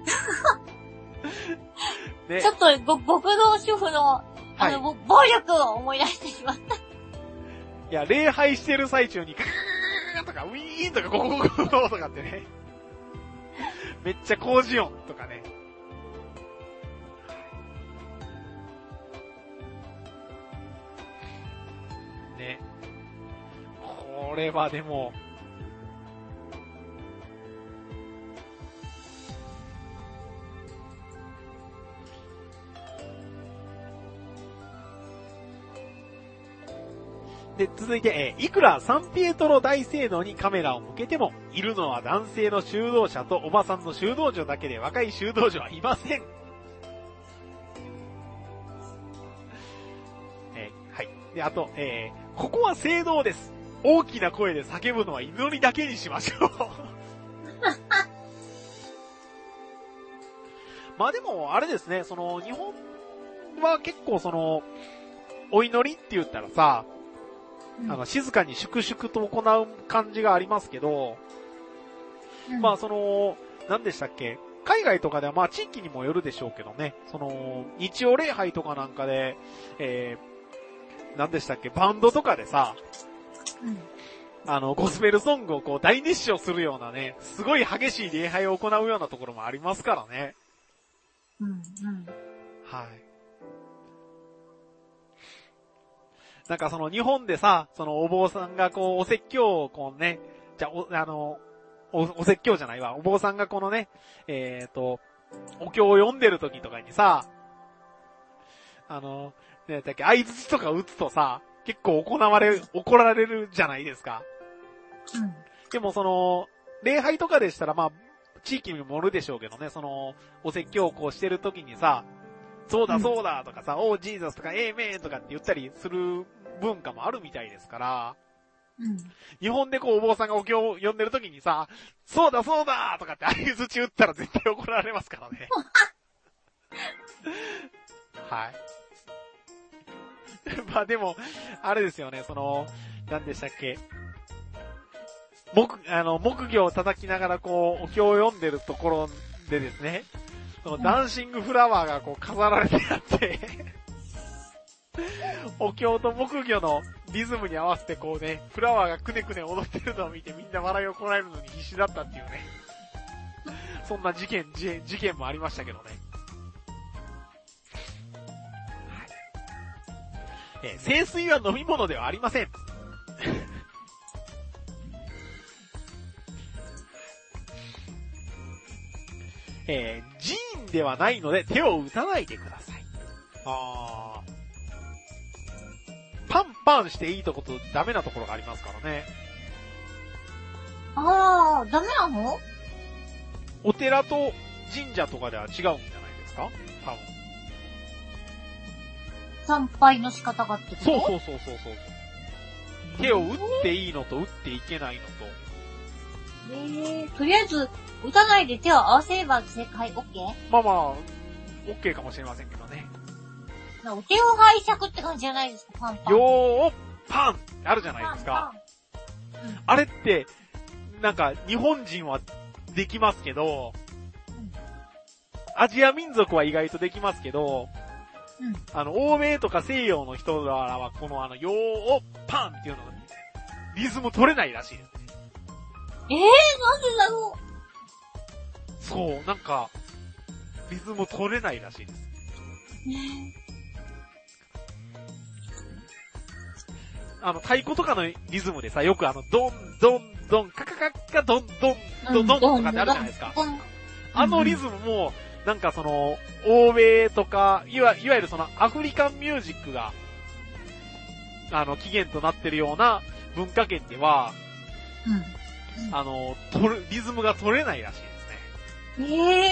ね、ちょっと極道主婦の、暴力を思い出してしまった。いや、礼拝してる最中に、カーとか、ウィーンとか、ゴゴゴゴゴとかってね。めっちゃ工事音とかね。ね。これはでも、で、続いて、いくらサンピエトロ大聖堂にカメラを向けても、いるのは男性の修道者とおばさんの修道女だけで若い修道女はいません。はい。で、あと、ここは聖堂です。大きな声で叫ぶのは祈りだけにしましょう。まあでも、あれですね、日本は結構お祈りって言ったらさ、静かに粛々と行う感じがありますけど、まあ何でしたっけ、海外とかではまあ地域にもよるでしょうけどね、日曜礼拝とかなんかで、何でしたっけ、バンドとかでさ、ゴスペルソングをこう大熱唱するようなね、すごい激しい礼拝を行うようなところもありますからね。はい。なんか日本でさ、お坊さんがこう、お説教をこうね、お説教じゃないわ、お坊さんがこのね、お経を読んでる時とかにさ、ね、だっけ、相槌とか打つとさ、結構怒られるじゃないですか。でも礼拝とかでしたらまあ、地域にもよるでしょうけどね、お説教をこうしてる時にさ、そうだそうだとかさ、オージーザスとかエーメンとかって言ったりする文化もあるみたいですから、 うん。 日本でこうお坊さんがお経を読んでる時にさ、そうだそうだとかって相槌打ったら絶対怒られますからね。はい。まあでも、あれですよね、何でしたっけ。木魚を叩きながらこう、お経を読んでるところでですね、そのダンシングフラワーがこう飾られてあって、お経と木魚のリズムに合わせてこうね、フラワーがくねくね踊ってるのを見てみんな笑いをこらえるのに必死だったっていうね。そんな事件もありましたけどね。聖水は飲み物ではありません。寺院ではないので手を打たないでください。パンパンしていいとことダメなところがありますからね。 ダメなの？ お寺と神社とかでは違うんじゃないですか？多分。 参拝の仕方がってこと？ そう。手を打っていいのと打っていけないのと。 とりあえず、打たないで手を合わせれば正解 OK？ まあ、OK かもしれませんけどね。 お手を拝借って感じじゃないですか、パンパン。 よー、パンってあるじゃないですか。あれって、なんか、日本人はできますけど、アジア民族は意外とできますけど、欧米とか西洋の人らは、このよー、パンっていうのが、リズム取れないらしいですね。 なんでだろう。そう、なんか、リズム取れないらしいです。太鼓とかのリズムでさ、よくドン、ドン、ドン、カカカカ、ドン、ドン、ドン、ドンとかってあるじゃないですか。あのリズムも、なんか欧米とか、いわゆるアフリカンミュージックが、起源となってるような文化圏では、リズムが取れないらしいですね。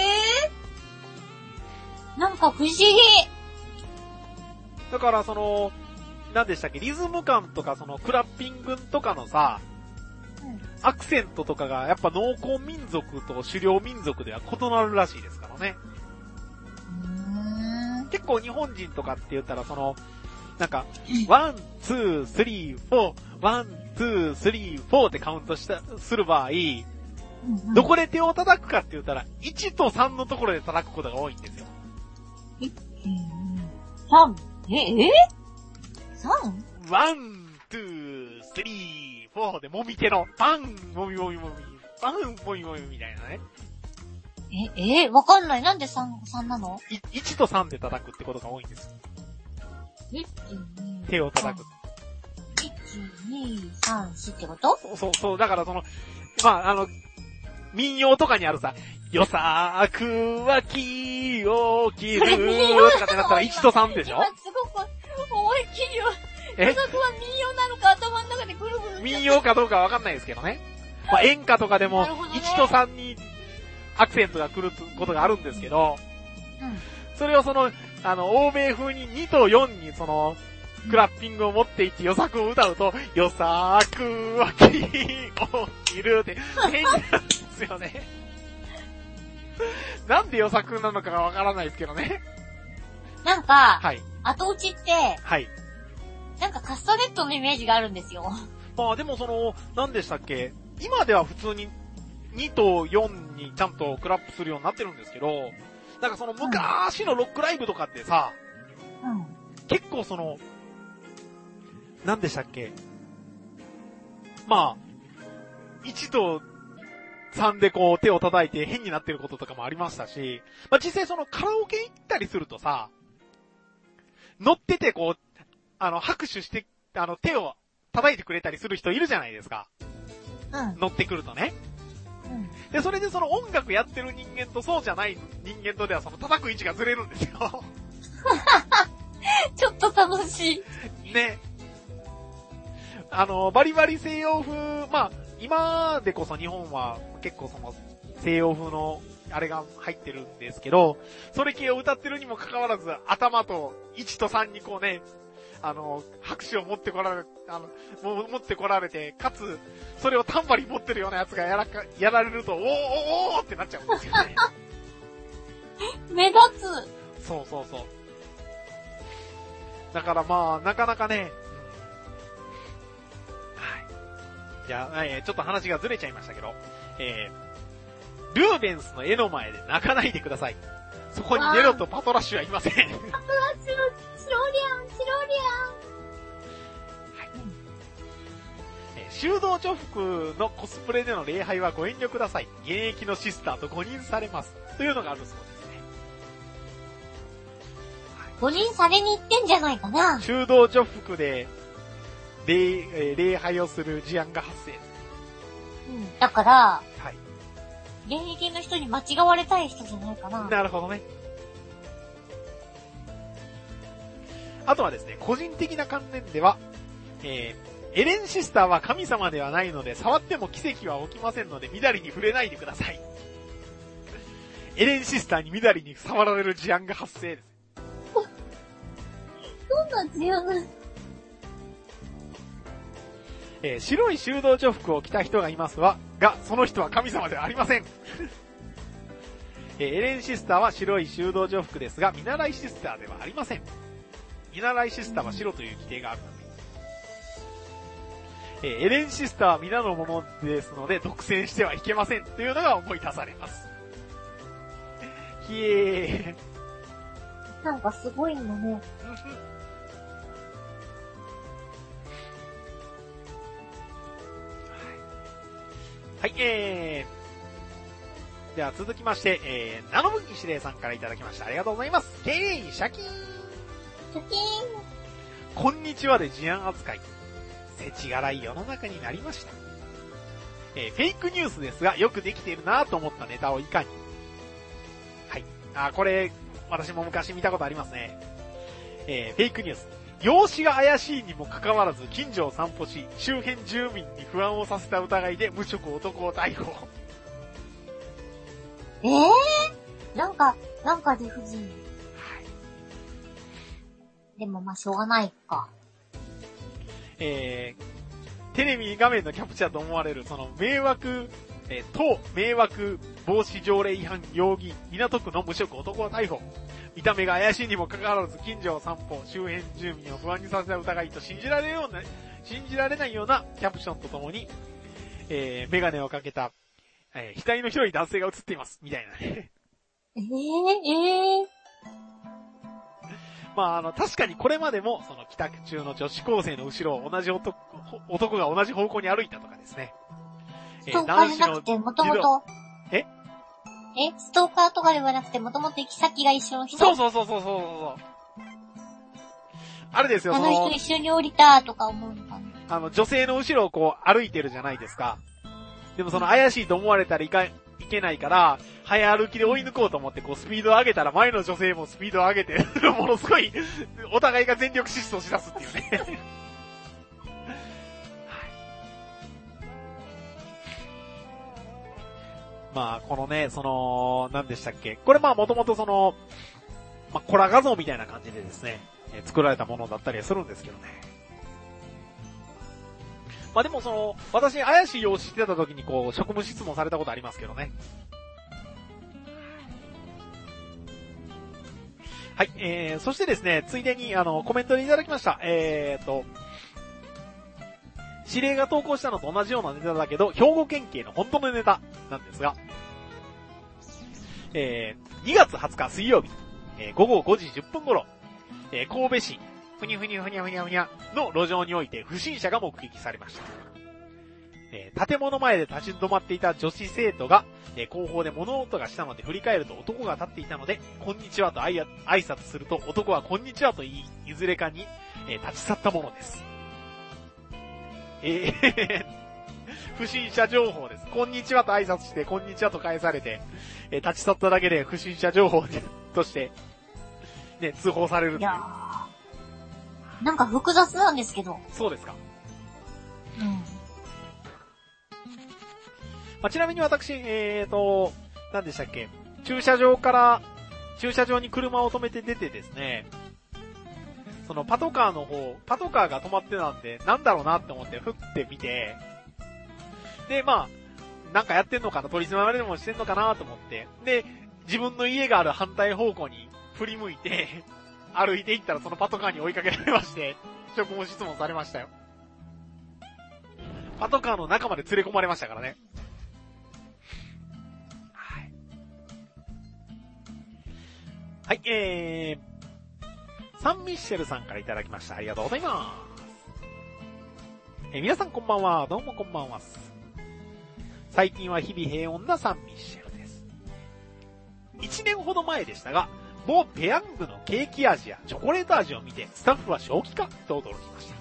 なんか不思議。 だから何でしたっけ、リズム感とかクラッピングとかのさ、アクセントとかがやっぱ農耕民族と狩猟民族では異なるらしいですからね。結構日本人とかって言ったらなんか、ワン、ツー、スリー、フォー、ワン、ツー、スリー、フォーってカウントする場合、どこで手を叩くかって言ったら、1と3のところで叩くことが多いんですよ。 1、2、3、3？ ワン、ツー、スリー、フォーでもみ手の、パン、もみ、パン、もみみたいなね。 わかんない。なんで3なの？ 1 と3で叩くってことが多いんです。手を叩く。 1、2、3、4ってこと？ そう、だから民謡とかにあるさ、よさーくは木を切るとかってなったら1と3でしょ？ 今すごく思いっきりよ。よさくは民謡なのか頭の中でぐるぐる。 民謡かどうかわかんないですけどね。演歌とかでも1と3にアクセントが来ることがあるんですけど、それを欧米風に2と4にクラッピングを持っていって予作を歌うと、予作は木を切るって変になるんですよね。なんで予作なのかがわからないですけどね。 なんか、 はい。 後打ちって、 はい。 なんかカスタネットのイメージがあるんですよ。 まあでも何でしたっけ、今では普通に2と4にちゃんとクラップするようになってるんですけど、なんか昔のロックライブとかってさ、結構何でしたっけ、まあ、1と3でこう手を叩いて変になってることとかもありましたし、まあ実際カラオケ行ったりするとさ、乗っててこう、拍手して、手を叩いてくれたりする人いるじゃないですか。乗ってくるとね。で、それで音楽やってる人間とそうじゃない人間とでは叩く位置がずれるんですよ。 ちょっと楽しい。 ね。バリバリ西洋風、まあ、今でこそ日本は結構西洋風のあれが入ってるんですけど、それ系を歌ってるにもかかわらず頭と1と3にこうね、 拍手を持ってこられ、持ってこられて、かつ、それをタンバリン持ってるようなやつがやられると、おーってなっちゃうんですよね。 目立つ。 そう。だからまあ、なかなかね、はい。じゃあ、ちょっと話がずれちゃいましたけど、ルーベンスの絵の前で泣かないでください。そこにネロとパトラッシュはいません。 パトラッシュ、チロリアン。 修道女服のコスプレでの礼拝はご遠慮ください。現役のシスターと誤認されます。というのがあるそうですね。 誤認されに行ってんじゃないかな。 修道女服で礼拝をする事案が発生。 だから、 はい。 現役の人に間違われたい人じゃないかな。 なるほどね。あとはですね、個人的な観念では、エレンシスターは神様ではないので、触っても奇跡は起きませんので、みだりに触れないでください。エレンシスターにみだりに触られる事案が発生です。 どんな事案白い修道女服を着た人がいますが、その人は神様ではありません。エレンシスターは白い修道女服ですが、見習いシスターではありません。見習いシスターは白という規定があるので。エレンシスターは皆のものですので、独占してはいけませんというのが思い出されます。ひえー。 なんかすごいんだね。 はい、では続きまして、ナノブギ司令さんからいただきました。ありがとうございます。経営員シャキーン。 シャキーン。 こんにちはで事案扱い。世知辛い世の中になりました。フェイクニュースですが、よくできているなぁと思ったネタをいかに。はい。これ、私も昔見たことありますね。フェイクニュース。容姿が怪しいにもかかわらず近所を散歩し、周辺住民に不安をさせた疑いで無職男を逮捕。 なんか理不尽。はい。でもまあしょうがないか。 テレビ画面のキャプチャーと思われるその迷惑、当迷惑防止条例違反容疑、港区の無職男を逮捕。見た目が怪しいにもかかわらず近所を散歩、周辺住民を不安にさせた疑いと信じられないようなキャプションとともに、メガネをかけた、額の広い男性が映っています。みたいなね。まあ確かにこれまでも、その帰宅中の女子高生の後ろを同じ男が同じ方向に歩いたとかですね。 ストーカーじゃなくて、もともと。ストーカーとかではなくて、もともと行き先が一緒の人。 そう。あれですよ、 あの人一緒に降りたとか思うのかな。 女性の後ろをこう歩いてるじゃないですか。でもその怪しいと思われたらいけないから、早歩きで追い抜こうと思ってこうスピードを上げたら前の女性もスピードを上げて、ものすごい、お互いが全力疾走しだすっていうね。まあ、このね、何でしたっけ。これまあもともとコラ画像みたいな感じでですね、作られたものだったりはするんですけどね。まあでも私怪しい容姿してた時にこう、職務質問されたことありますけどね。はい、そしてですね、ついでにコメントでいただきました。指令が投稿したのと同じようなネタだけど、兵庫県警の本当のネタなんですが、2月20日水曜日、午後5時10分頃、神戸市、ふにゃの路上において不審者が目撃されました。建物前で立ち止まっていた女子生徒が、後方で物音がしたので振り返ると男が立っていたので、こんにちはと挨拶すると男はこんにちはと言い、いずれかに、立ち去ったものです。不審者情報です。こんにちはと挨拶して、こんにちはと返されて、立ち去っただけで不審者情報として、ね、通報されるっていう。 なんか複雑なんですけど。 そうですか。 うん。 まあ、ちなみに私、何でしたっけ、駐車場に車を止めて出てですね、 そのパトカーが止まってたんで、なんだろうなって思って振ってみて、で、まあ、なんかやってんのかな、取り締まりでもしてんのかなと思って、で、自分の家がある反対方向に振り向いて、歩いて行ったらそのパトカーに追いかけられまして、職務質問されましたよ。パトカーの中まで連れ込まれましたからね。はい。はい、サンミッシェルさんからいただきました。ありがとうございます。皆さんこんばんは。どうもこんばんは。最近は日々平穏なサンミッシェルです。1年ほど前でしたが、某ペヤングのケーキ味やチョコレート味を見て、スタッフは正気かと驚きました。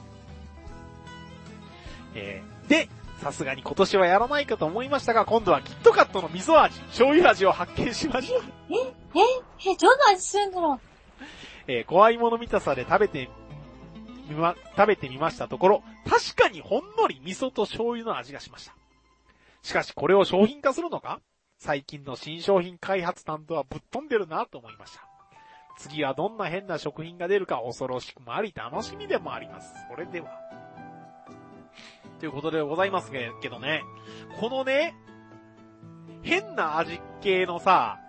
で、さすがに今年はやらないかと思いましたが、今度はキットカットの味噌味、醤油味を発見しました。 どんな味するんだろう。怖いもの見たさで食べてみましたところ、確かにほんのり味噌と醤油の味がしました。しかしこれを商品化するのか？最近の新商品開発担当はぶっ飛んでるなと思いました。次はどんな変な食品が出るか恐ろしくもあり楽しみでもあります。それでは。ということでございますけどね。このね、変な味系のさ、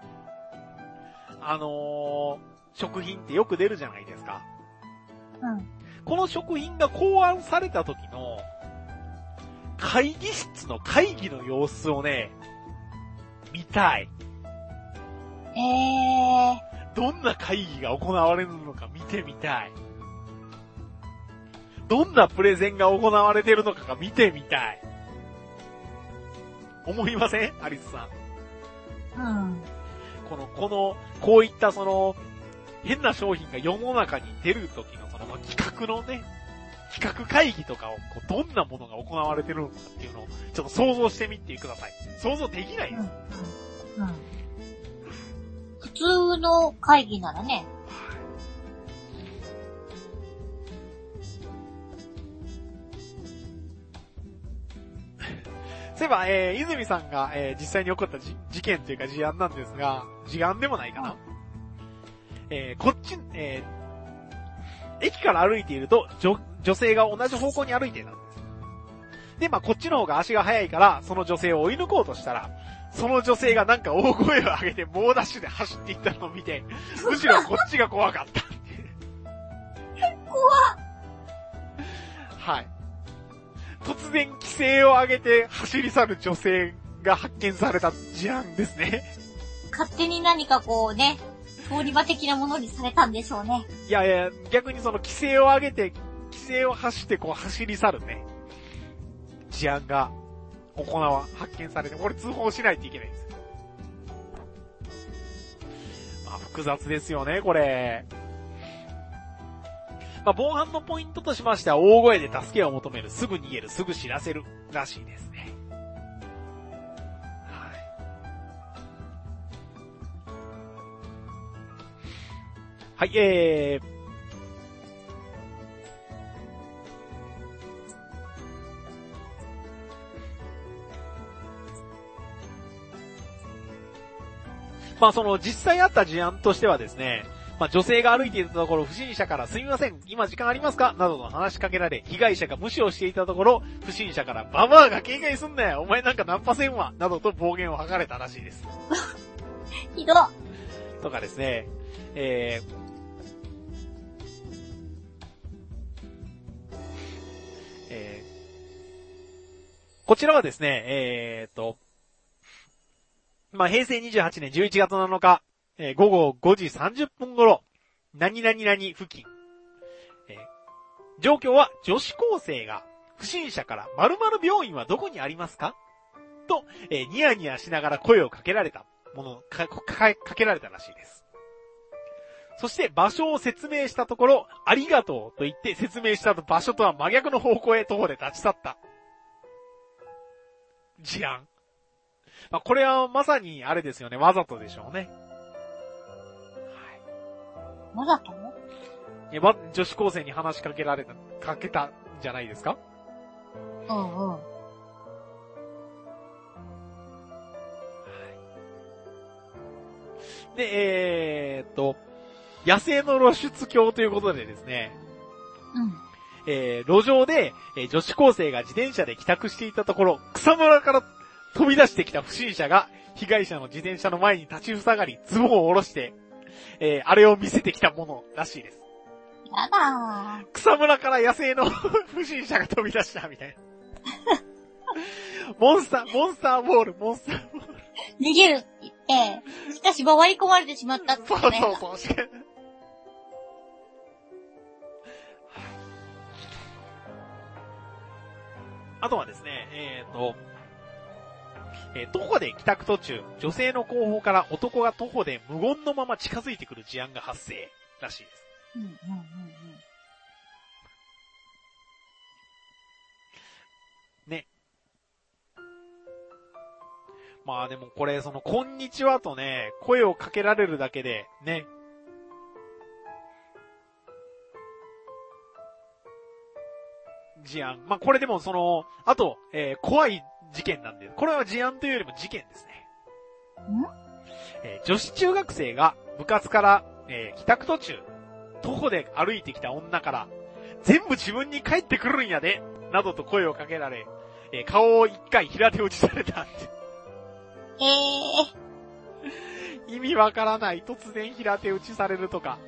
食品ってよく出るじゃないですか。 うん。 この食品が考案された時の会議室の会議の様子をね、見たい。どんな会議が行われるのか見てみたい。どんなプレゼンが行われているのかが見てみたい。思いません？アリスさん。うん。 こういったその、変な商品が世の中に出る時のその企画のね、企画会議とかをどんなものが行われてるのかっていうのをちょっと想像してみてください。想像できないです。 うん。普通の会議ならね。 そういえば、泉さんが、実際に起こった事件というか事案なんですが、事案でもないかな。こっち、駅から歩いていると、女性が同じ方向に歩いていたんです。で、まあ、こっちの方が足が速いから、その女性を追い抜こうとしたら、その女性がなんか大声を上げて猛ダッシュで走っていったのを見て、むしろこっちが怖かった。 怖っ。 はい。突然規制を上げて走り去る女性が発見された事案ですね。 勝手に何かこうね、通り魔的なものにされたんでしょうね。 いやいや、逆にその規制を上げて、規制を走ってこう走り去るね、事案が発見されて、これ通報しないといけないんですよ。まあ複雑ですよね、これ。まあ防犯のポイントとしましては、大声で助けを求める、すぐ逃げる、すぐ知らせる、らしいですね。はい。はい、まあその実際あった事案としてはですね、まあ女性が歩いていたところ不審者からすみません、今時間ありますかなどと話しかけられ、被害者が無視をしていたところ、不審者からババアが警戒すんなよ、お前なんかナンパせんわ、などと暴言を吐かれたらしいです。 ひどっ。 とかですね、こちらはですね、まあ、平成28年11月7日、午後5時30分頃、何々々付近。状況は女子高生が不審者から〇〇病院はどこにありますかと、ニヤニヤしながら声をかけられたかけられたらしいです。そして場所を説明したところ、ありがとうと言って説明した場所とは真逆の方向へ徒歩で立ち去った。事案。まあ、これはまさにあれですよね。わざとでしょうね。 はい。わざと？ 女子高生に話しかけたんじゃないですか？ うんうん。 で、野生の露出狂ということでですね、 路上で、女子高生が自転車で帰宅していたところ、草むらから飛び出してきた不審者が、被害者の自転車の前に立ちふさがり、ズボンを下ろして、あれを見せてきたものらしいです。 やだー。 草むらから野生の不審者が飛び出したみたいな。モンスターボール。逃げるって言って、しかし回り込まれてしまったってね。 そう。あとはですね、徒歩で帰宅途中、女性の後方から男が徒歩で無言のまま近づいてくる事案が発生らしいです。ね。まあでもこれ、こんにちはとね、声をかけられるだけで、ね。事案。まあこれでもあと、怖い事件なんで、これは事案というよりも事件ですね。女子中学生が部活から、帰宅途中、徒歩で歩いてきた女から、全部自分に帰ってくるんやで、などと声をかけられ、顔を一回平手打ちされたって。意味わからない。突然平手打ちされるとか。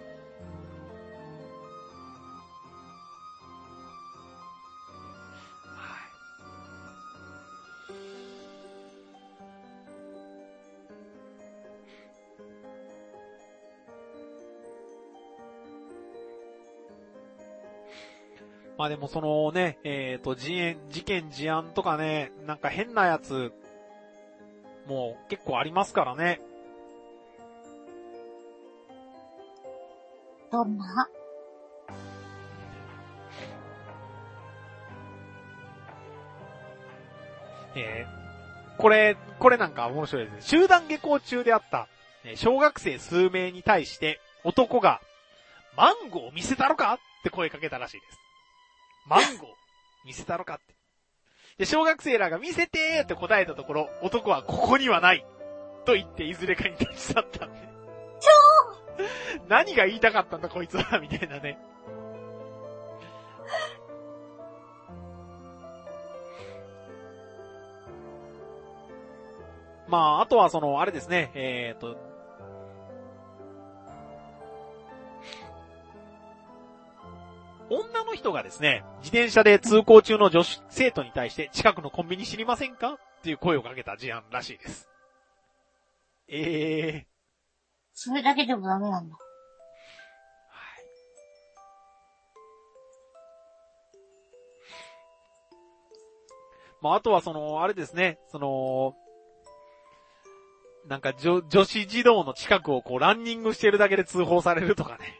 まあでもね、事件事案とかね、なんか変なやつ、もう結構ありますからね。 どんな？ これなんか面白いですね。集団下校中であった、小学生数名に対して、男が、マンゴー見せたろかって声かけたらしいです。マンゴー見せたろかって。で、小学生らが見せてーって答えたところ、男はここにはないと言っていずれかに立ち去ったんで。何が言いたかったんだこいつはみたいなね。まあ、あとはあれですね、女の人がですね、自転車で通行中の女子生徒に対して近くのコンビニ知りませんかっていう声をかけた事案らしいです。 それだけでもダメなんだ。はい。 まあ、あとはあれですね、なんか女子児童の近くをランニングしてるだけで通報されるとかね。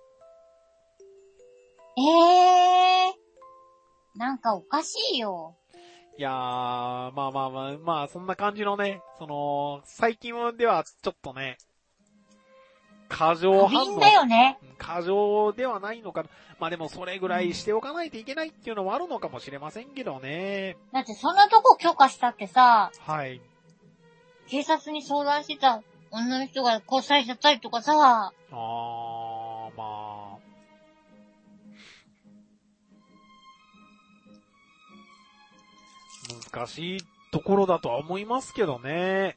なんかおかしいよ。 いやー、まあ、そんな感じのね、最近ではちょっとね、過剰反応。 だよね。 過剰ではないのかな。まあでもそれぐらいしておかないといけないっていうのもあるのかもしれませんけどね。 だってそんなとこ許可したってさ、 はい。 警察に相談してた女の人が交際しちゃったりとかさ。 まあ。難しいところだとは思いますけどね。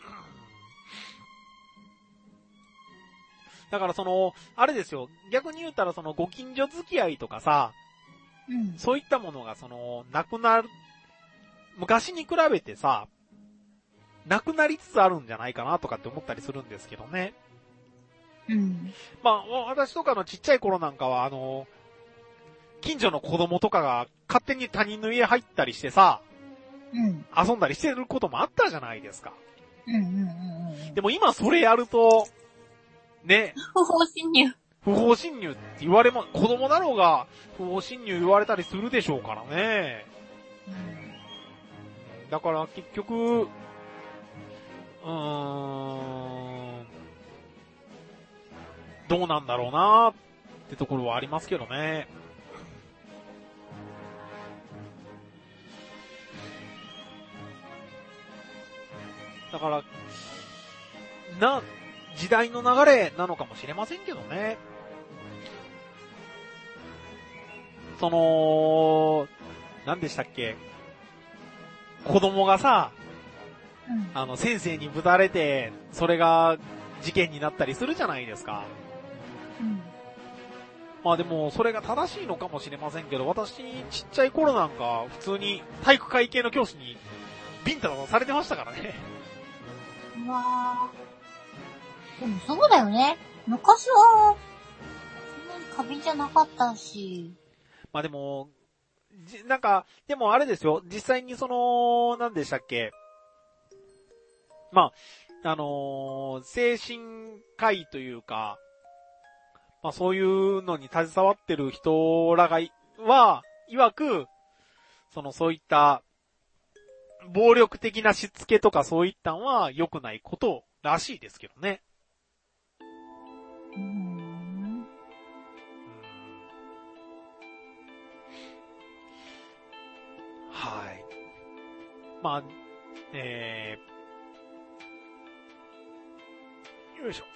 だからあれですよ。逆に言ったらご近所付き合いとかさ、そういったものがなくなる、昔に比べてさ、なくなりつつあるんじゃないかなとかって思ったりするんですけどね。まあ、私とかのちっちゃい頃なんかは近所の子供とかが勝手に他人の家入ったりしてさ、遊んだりしてることもあったじゃないですか。でも今それやると、ね。 不法侵入って言われ子供だろうが不法侵入言われたりするでしょうからね。だから結局、どうなんだろうなってところはありますけどね。だから、時代の流れなのかもしれませんけどね。 何でしたっけ、子供がさ、 うん。 先生にぶたれて、それが事件になったりするじゃないですか。 うん。 まあでも、それが正しいのかもしれませんけど、私、ちっちゃい頃なんか、普通に体育会系の教師に、ビンタとかされてましたからね。 うわー。でもそうだよね。昔は、そんなに過敏じゃなかったし。 まあでも、なんか、でもあれですよ、実際に何でしたっけ、まあ、精神科医というか、まあそういうのに携わってる人らが曰く、そういった、暴力的なしつけとかそういったんは良くないことらしいですけどね。はい。まあ、よいしょ。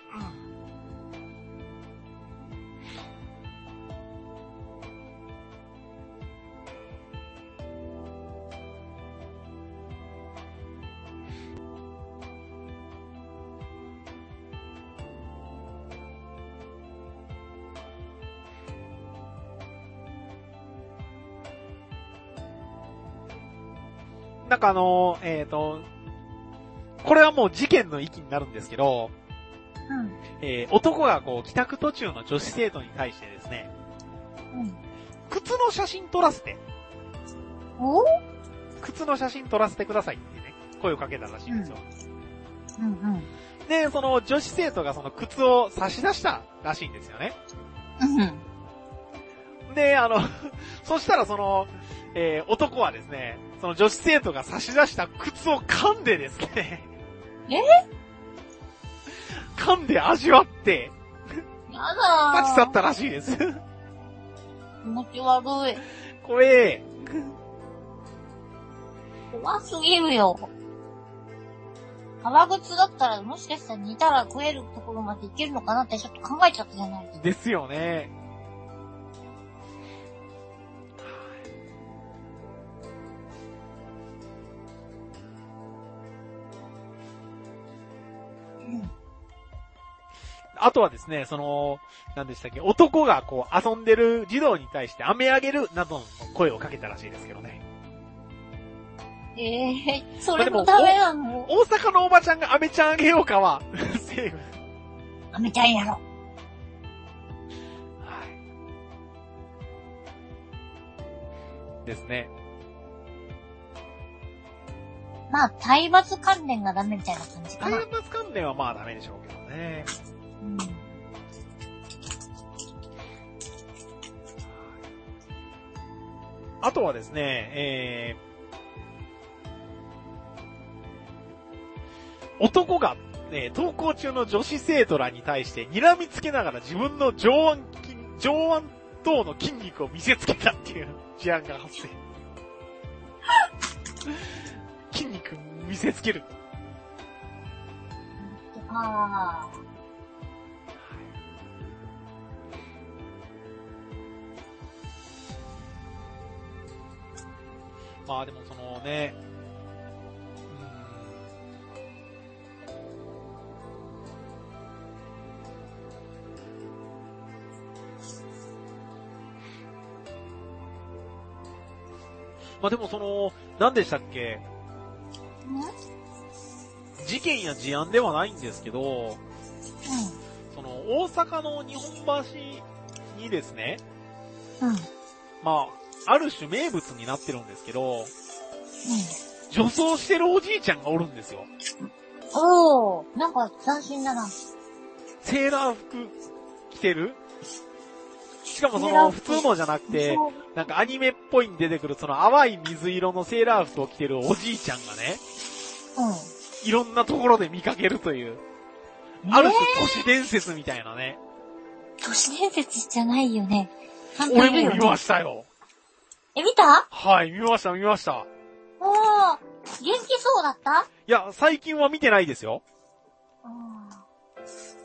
なんかこれはもう事件の域になるんですけど、男が帰宅途中の女子生徒に対してですね、靴の写真撮らせて、靴の写真撮らせてくださいってね、声をかけたらしいんですよ。で、その女子生徒がその靴を差し出したらしいんですよね。で、そしたら男はですね、その女子生徒が差し出した靴を噛んでですね、噛んで味わって、 やだー。 立ち去ったらしいです。 気持ち悪い。 これ、 怖すぎるよ。革靴だったらもしかしたら煮たら食えるところまでいけるのかなってちょっと考えちゃったじゃないですか。 ですよね。あとはですね、何でしたっけ、男が遊んでる児童に対して飴あげるなどの声をかけたらしいですけどね。 それもダメなの？ 大阪のおばちゃんが飴ちゃんあげようかは、セーフ。 飴ちゃんやろ。はい。 ですね。 まあ、体罰関連がダメみたいな感じかな。 体罰関連はまあダメでしょうけどね。あとはですね、男が、登校中の女子生徒らに対して睨みつけながら自分の上腕等の筋肉を見せつけたっていう事案が発生。筋肉見せつける。まあでもね、まあでも何でしたっけ？事件や事案ではないんですけど、大阪の日本橋にですね、まあ、ある種名物になってるんですけど、女装してるおじいちゃんがおるんですよ。 おー、なんか斬新だな。 セーラー服着てる？しかも普通のじゃなくて、なんかアニメっぽいに出てくる淡い水色のセーラー服を着てるおじいちゃんがね、いろんなところで見かけるという、ある種都市伝説みたいなね。 都市伝説じゃないよね。 俺も見ましたよ。 見た？ はい、見ました。 おー、元気そうだった？ いや、最近は見てないですよ。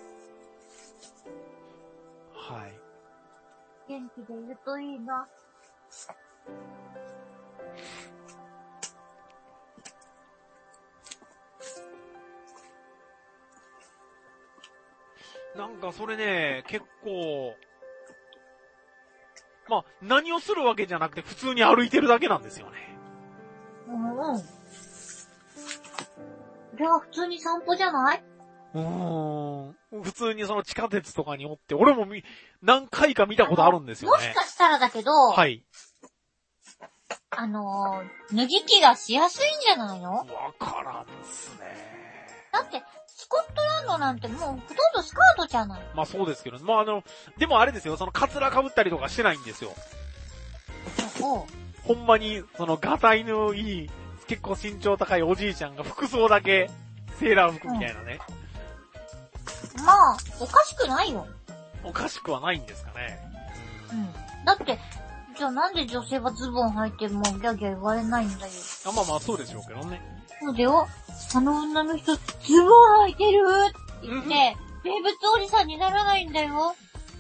はい。 元気でいるといいな。 なんかそれね、結構、まあ、何をするわけじゃなくて普通に歩いてるだけなんですよね。 うん。これは普通に散歩じゃない？ 普通にその地下鉄とかにおって、俺も何回か見たことあるんですよね。 もしかしたらだけど、 はい。 脱ぎ着がしやすいんじゃないの？ わからんっすね。 だって、スコットランドなんてもうほとんどスカートじゃない。 まあそうですけど、まあでもあれですよ、そのカツラ被ったりとかしてないんですよ。 おう。 ほんまに、そのガタイのいい、結構身長高いおじいちゃんが服装だけ、セーラー服みたいなね。 まあ、おかしくないよ。 おかしくはないんですかね。 うん。だって、じゃあなんで女性はズボン履いてもギャギャ言われないんだよ。 まあまあそうでしょうけどね。 そうだよ。あの女の人、ズボン履いてるって言って、名物おじさんにならないんだよ。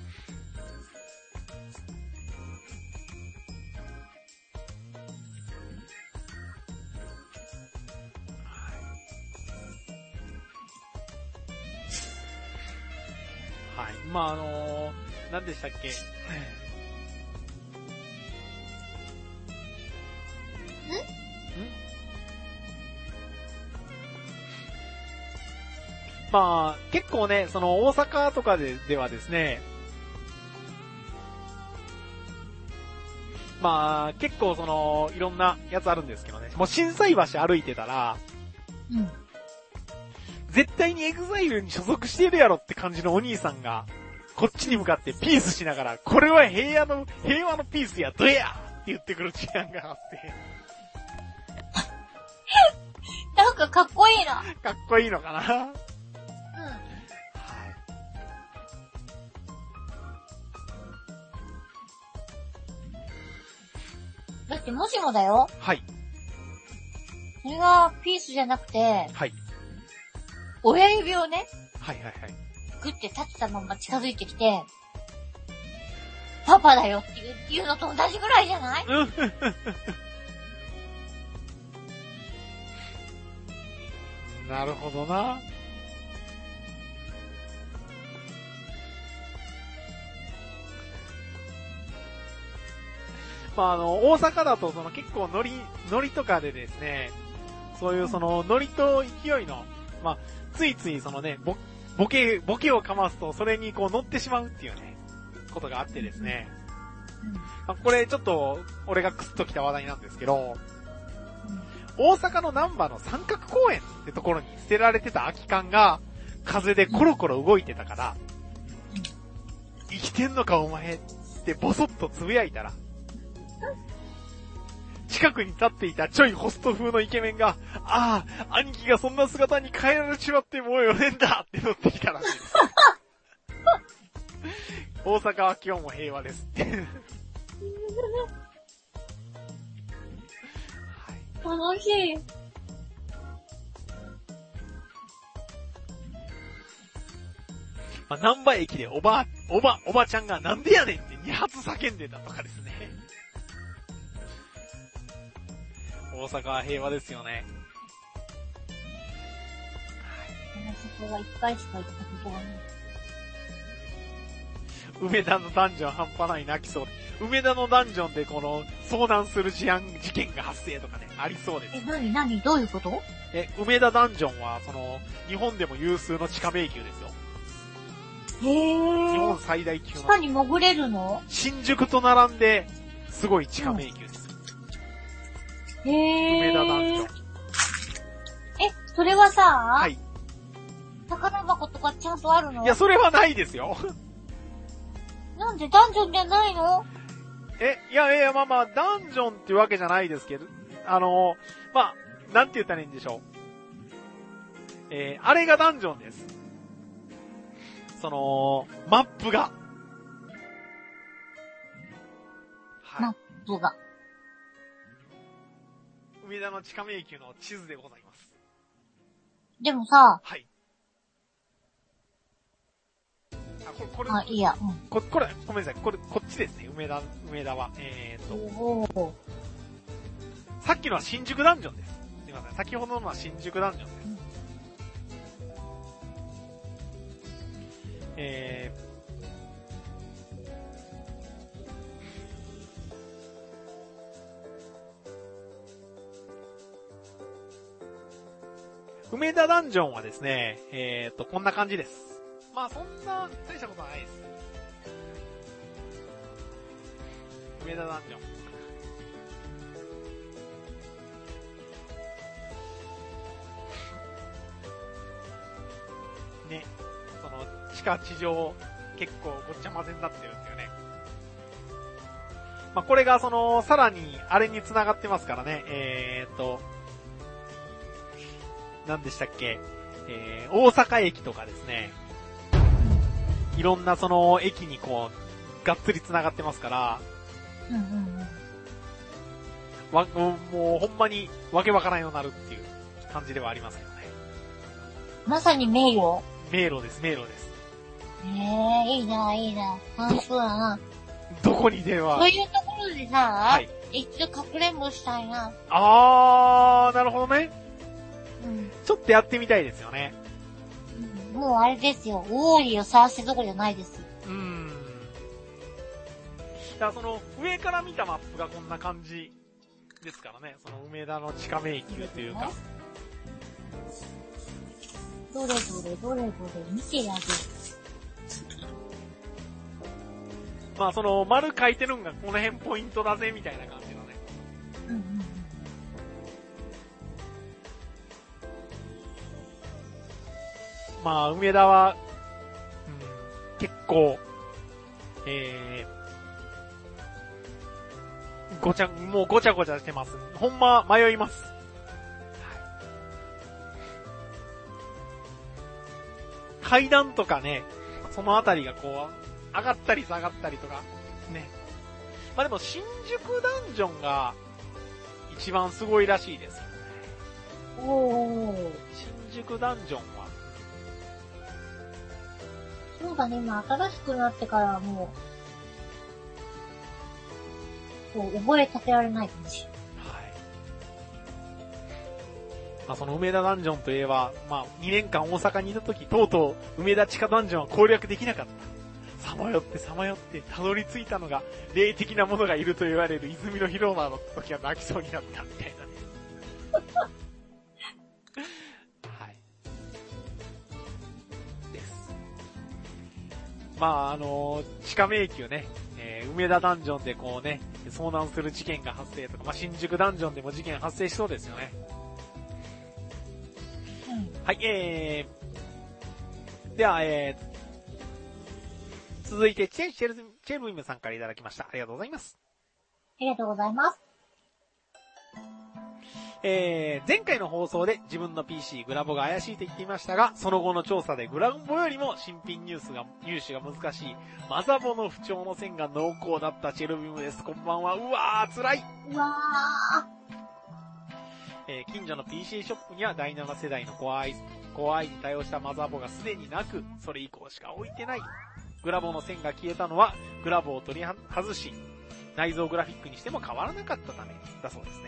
はい。まあ何でしたっけ。まあ、結構ね、その大阪とかではですね、まあ、結構その、いろんなやつあるんですけどね。もう心斎橋歩いてたら、 うん。 絶対にエグザイルに所属しているやろって感じのお兄さんが、こっちに向かってピースしながら、これは平和のピースや、どやって言ってくる時間があって。 なんかかっこいいな。 かっこいいのかな。はい。 だってもしもだよ。 はい。 それがピースじゃなくて、 はい。 親指をね、 はいはいはい。 グッて立てたまま近づいてきて、パパだよっていうのと同じぐらいじゃない？ なるほどな。まあ大阪だとその結構ノリとかでですね、そういうそのノリと勢いの、まあ、ついついそのね、ボケをかますとそれにこう乗ってしまうっていうね、ことがあってですね。まあ、これちょっと俺がクスッときた話題なんですけど、大阪の難波の三角公園ってところに捨てられてた空き缶が風でコロコロ動いてたから、生きてんのかお前ってボソッとつぶやいたら、近くに立っていたちょいホスト風のイケメンが、ああ、兄貴がそんな姿に変えられちまってもう4年だって乗ってきたらしいです。大阪は今日も平和ですって。 楽しい。 まあ、難波駅でおばちゃんがなんでやねんって2発叫んでたとかですね。大阪は平和ですよね。 そこが1回しか行ったことがない。 梅田のダンジョン半端ない泣きそう。梅田のダンジョンでこの遭難する事件が発生とかね、ありそうです。 何どういうこと？ 梅田ダンジョンはその日本でも有数の地下迷宮ですよ。 へー。 日本最大級の。 地下に潜れるの？ 新宿と並んで、すごい地下迷宮です。 へー。 梅田ダンジョン。 それはさ、 はい。 宝箱とかちゃんとあるの？ いや、それはないですよ。 なんでダンジョンじゃないの？ いや、まあ、ダンジョンっていうわけじゃないですけど、まあ、なんて言ったらいいんでしょう。あれがダンジョンです。その、マップが。はい。 マップが。 梅田の地下迷宮の地図でございます。 でもさ、 はい。 これ、 あ、いいや、うん。 これ、ごめんなさい。こっちですね、梅田は。 おー。 さっきのは新宿ダンジョンです。すいません。先ほどのは新宿ダンジョンです。梅田ダンジョンはですね、こんな感じです。まあそんな大したことはないです。梅田ダンジョン。ね、その地下地上結構ごっちゃ混ぜになってるんですよね。まあこれがそのさらにあれに繋がってますからね。何でしたっけ、大阪駅とかですね。いろんなその駅にこう、がっつり繋がってますから、もうほんまにわけわからんようになるっていう感じではありますけどね。 まさに迷路。 迷路です。 いいな、いいな。楽しそうだな。 どこにでは。 そういうところでさ、 はい。 一度かくれんぼしたいな。 なるほどね。 うん。 ちょっとやってみたいですよね。 うん、もうあれですよ。ウォーリーを探してるとこじゃないです。 だからその、上から見たマップがこんな感じですからね。その梅田の地下迷宮というか。 どれ見てやる。 まあその、丸書いてるんがこの辺ポイントだぜみたいな感じのね。まあ、梅田は、結構、もうごちゃごちゃしてます。ほんま迷います。階段とかね、そのあたりがこう、上がったり下がったりとか、ね。まあでも、新宿ダンジョンが、一番すごいらしいです。新宿ダンジョンは。 そうだね、今新しくなってからもう、覚えさせられないかもしれない。 はい。まあその梅田ダンジョンといえば、まあ2年間大阪にいた時、とうとう梅田地下ダンジョンは攻略できなかった。さまよってたどり着いたのが霊的なものがいると言われる泉の広場の時は泣きそうになったみたいなね。はい。です。まあ地下迷宮ね、梅田ダンジョンでこうね、遭難する事件が発生とか、まあ新宿ダンジョンでも事件発生しそうですよね。はい、では、続いて、チェルミムさんからいただきました。ありがとうございます。 ありがとうございます。 前回の放送で自分の PC グラボが怪しいと言っていましたが、その後の調査でグラボよりも新品入手が難しいマザボの不調の線が濃厚だったチェルミムです。こんばんは。うわー、辛い。近所の PC ショップには第7世代のコア i に対応したマザボがすでになく、それ以降しか置いてない。グラボの線が消えたのは、グラボを取り外し、内蔵グラフィックにしても変わらなかったためだそうですね。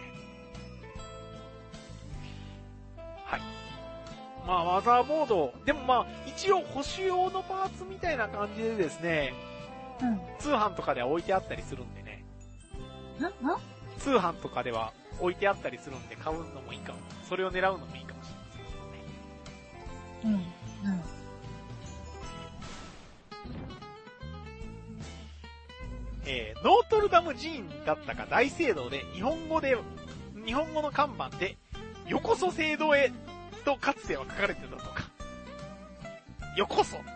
はい。まあ、マザーボード、でもまあ、一応保守用のパーツみたいな感じでですね、通販とかでは置いてあったりするんでね。通販とかでは置いてあったりするんで買うのもいいかも。それを狙うのもいいかもしれませんね。ノートルダム寺院だったか大聖堂で日本語の看板で、よこそ聖堂へとかつては書かれてたとか。よこせ、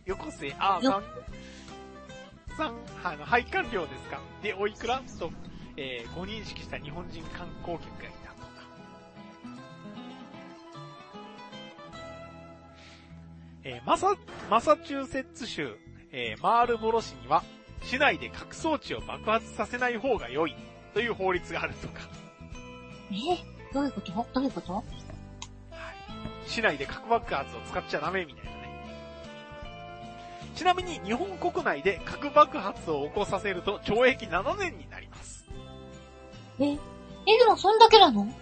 配管料ですかで、おいくらと、ご認識した日本人観光客がいたとか。マサチューセッツ州、マールボロ市には、市内で核装置を爆発させない方が良いという法律があるとか。 どういうこと？はい。 市内で核爆発を使っちゃダメみたいなね。 ちなみに日本国内で核爆発を起こさせると懲役7年になります。 でもそんだけなの？ はい。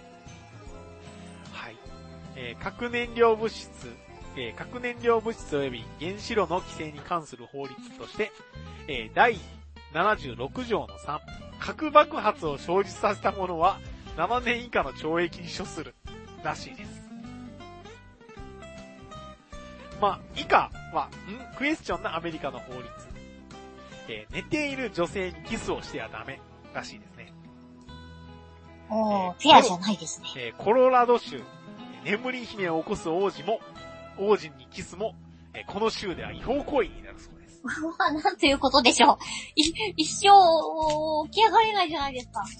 核燃料物質及び原子炉の規制に関する法律として、第76条の3、核爆発を生じさせた者は7年以下の懲役に処するらしいです。以下は、クエスチョンなアメリカの法律。寝ている女性にキスをしてはダメらしいですね。 フェアじゃないですね。 コロラド州、眠り姫を起こす王子にキスも、この州では違法行為になるそうです。 なんということでしょう。一生起き上がれないじゃないですか。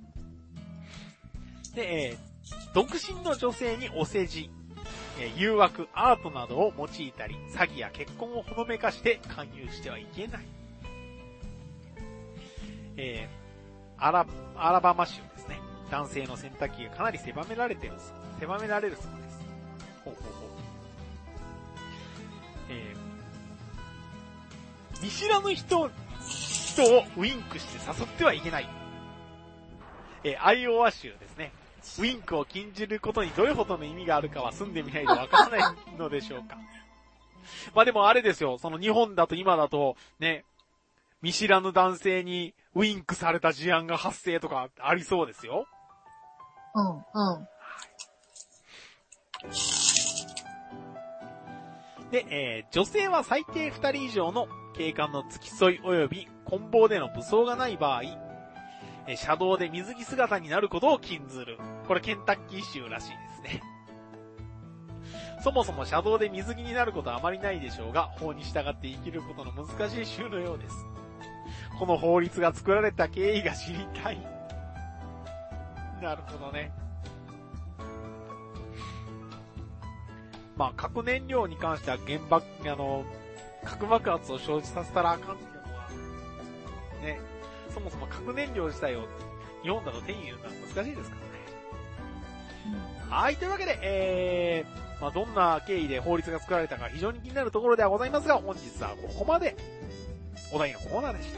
で、独身の女性にお世辞、誘惑、アートなどを用いたり、詐欺や結婚をほのめかして勧誘してはいけない。アラバマ州ですね。男性の選択肢がかなり狭められるそうです。見知らぬ人をウインクして誘ってはいけない。アイオワ州ですね。ウインクを禁じることにどれほどの意味があるかは住んでみないとわからないのでしょうか。でもあれですよ、その日本だと今だとね、見知らぬ男性にウインクされた事案が発生とかありそうですよ。で、女性は最低2人以上の警官の付き添い及び棍棒での武装がない場合、車道で水着姿になることを禁ずる。これケンタッキー州らしいですね。そもそも車道で水着になることはあまりないでしょうが、法に従って生きることの難しい州のようです。この法律が作られた経緯が知りたい。なるほどね。核燃料に関しては核爆発を生じさせたらあかんっていうのは、ね、そもそも核燃料自体を日本だと手に入れるのは難しいですからね。はい、というわけで、どんな経緯で法律が作られたか非常に気になるところではございますが、本日はここまでお題のコーナーでした。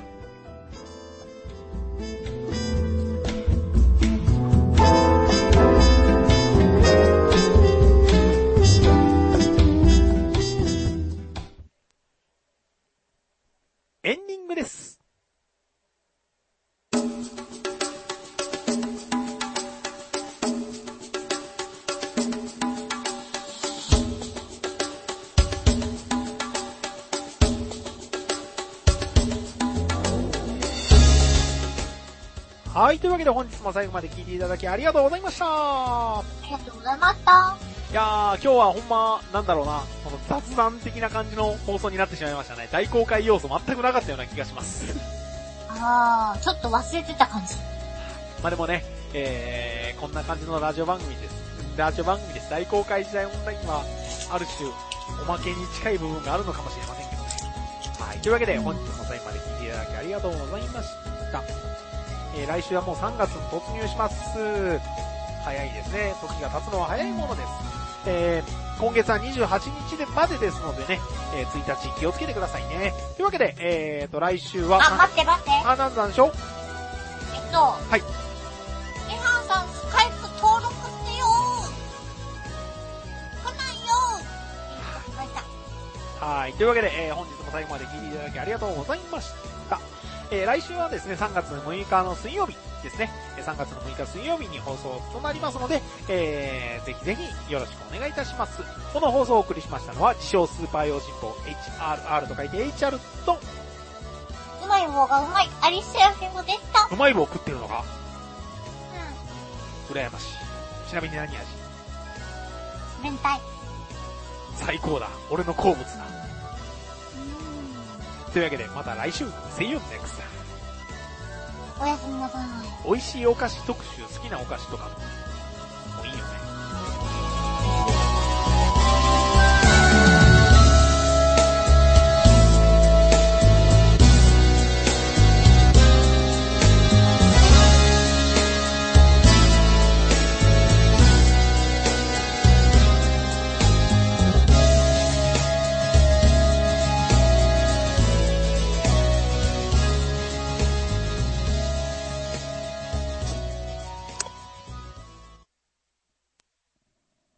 エンディングです。はい、というわけで本日も最後まで聞いていただきありがとうございました。 ありがとうございました。 いやー、今日はほんま、この雑談的な感じの放送になってしまいましたね。大公開要素全くなかったような気がします。 ちょっと忘れてた感じ。 でもね、こんな感じのラジオ番組です。大公開時代オンラインは、ある種、おまけに近い部分があるのかもしれませんけどね。はい。というわけで、本日も最後まで聞いていただきありがとうございました。来週はもう3月に突入します。早いですね。時が経つのは早いものです。今月は28日までですのでね、1日気をつけてくださいね。というわけで、来週は、 待って。 なんなんでしょう？はい。 エハンさん、スカイプ登録してよ来ないよはい。というわけで、本日も最後まで聞いていただきありがとうございました。来週はですね、3月6日の水曜日ですね。3月の6日水曜日に放送となりますので、ぜひぜひよろしくお願いいたします。この放送をお送りしましたのは、自称スーパー用心棒 HRR と書いて HR と、 うまい棒がうまいアリスヤフィムでした。 うまい棒食ってるのか？羨ましい。ちなみに何味？ 明太。 最高だ。俺の好物だ。というわけで、また来週、See you next time。 おやすみなさい。 美味しいお菓子特集、好きなお菓子とか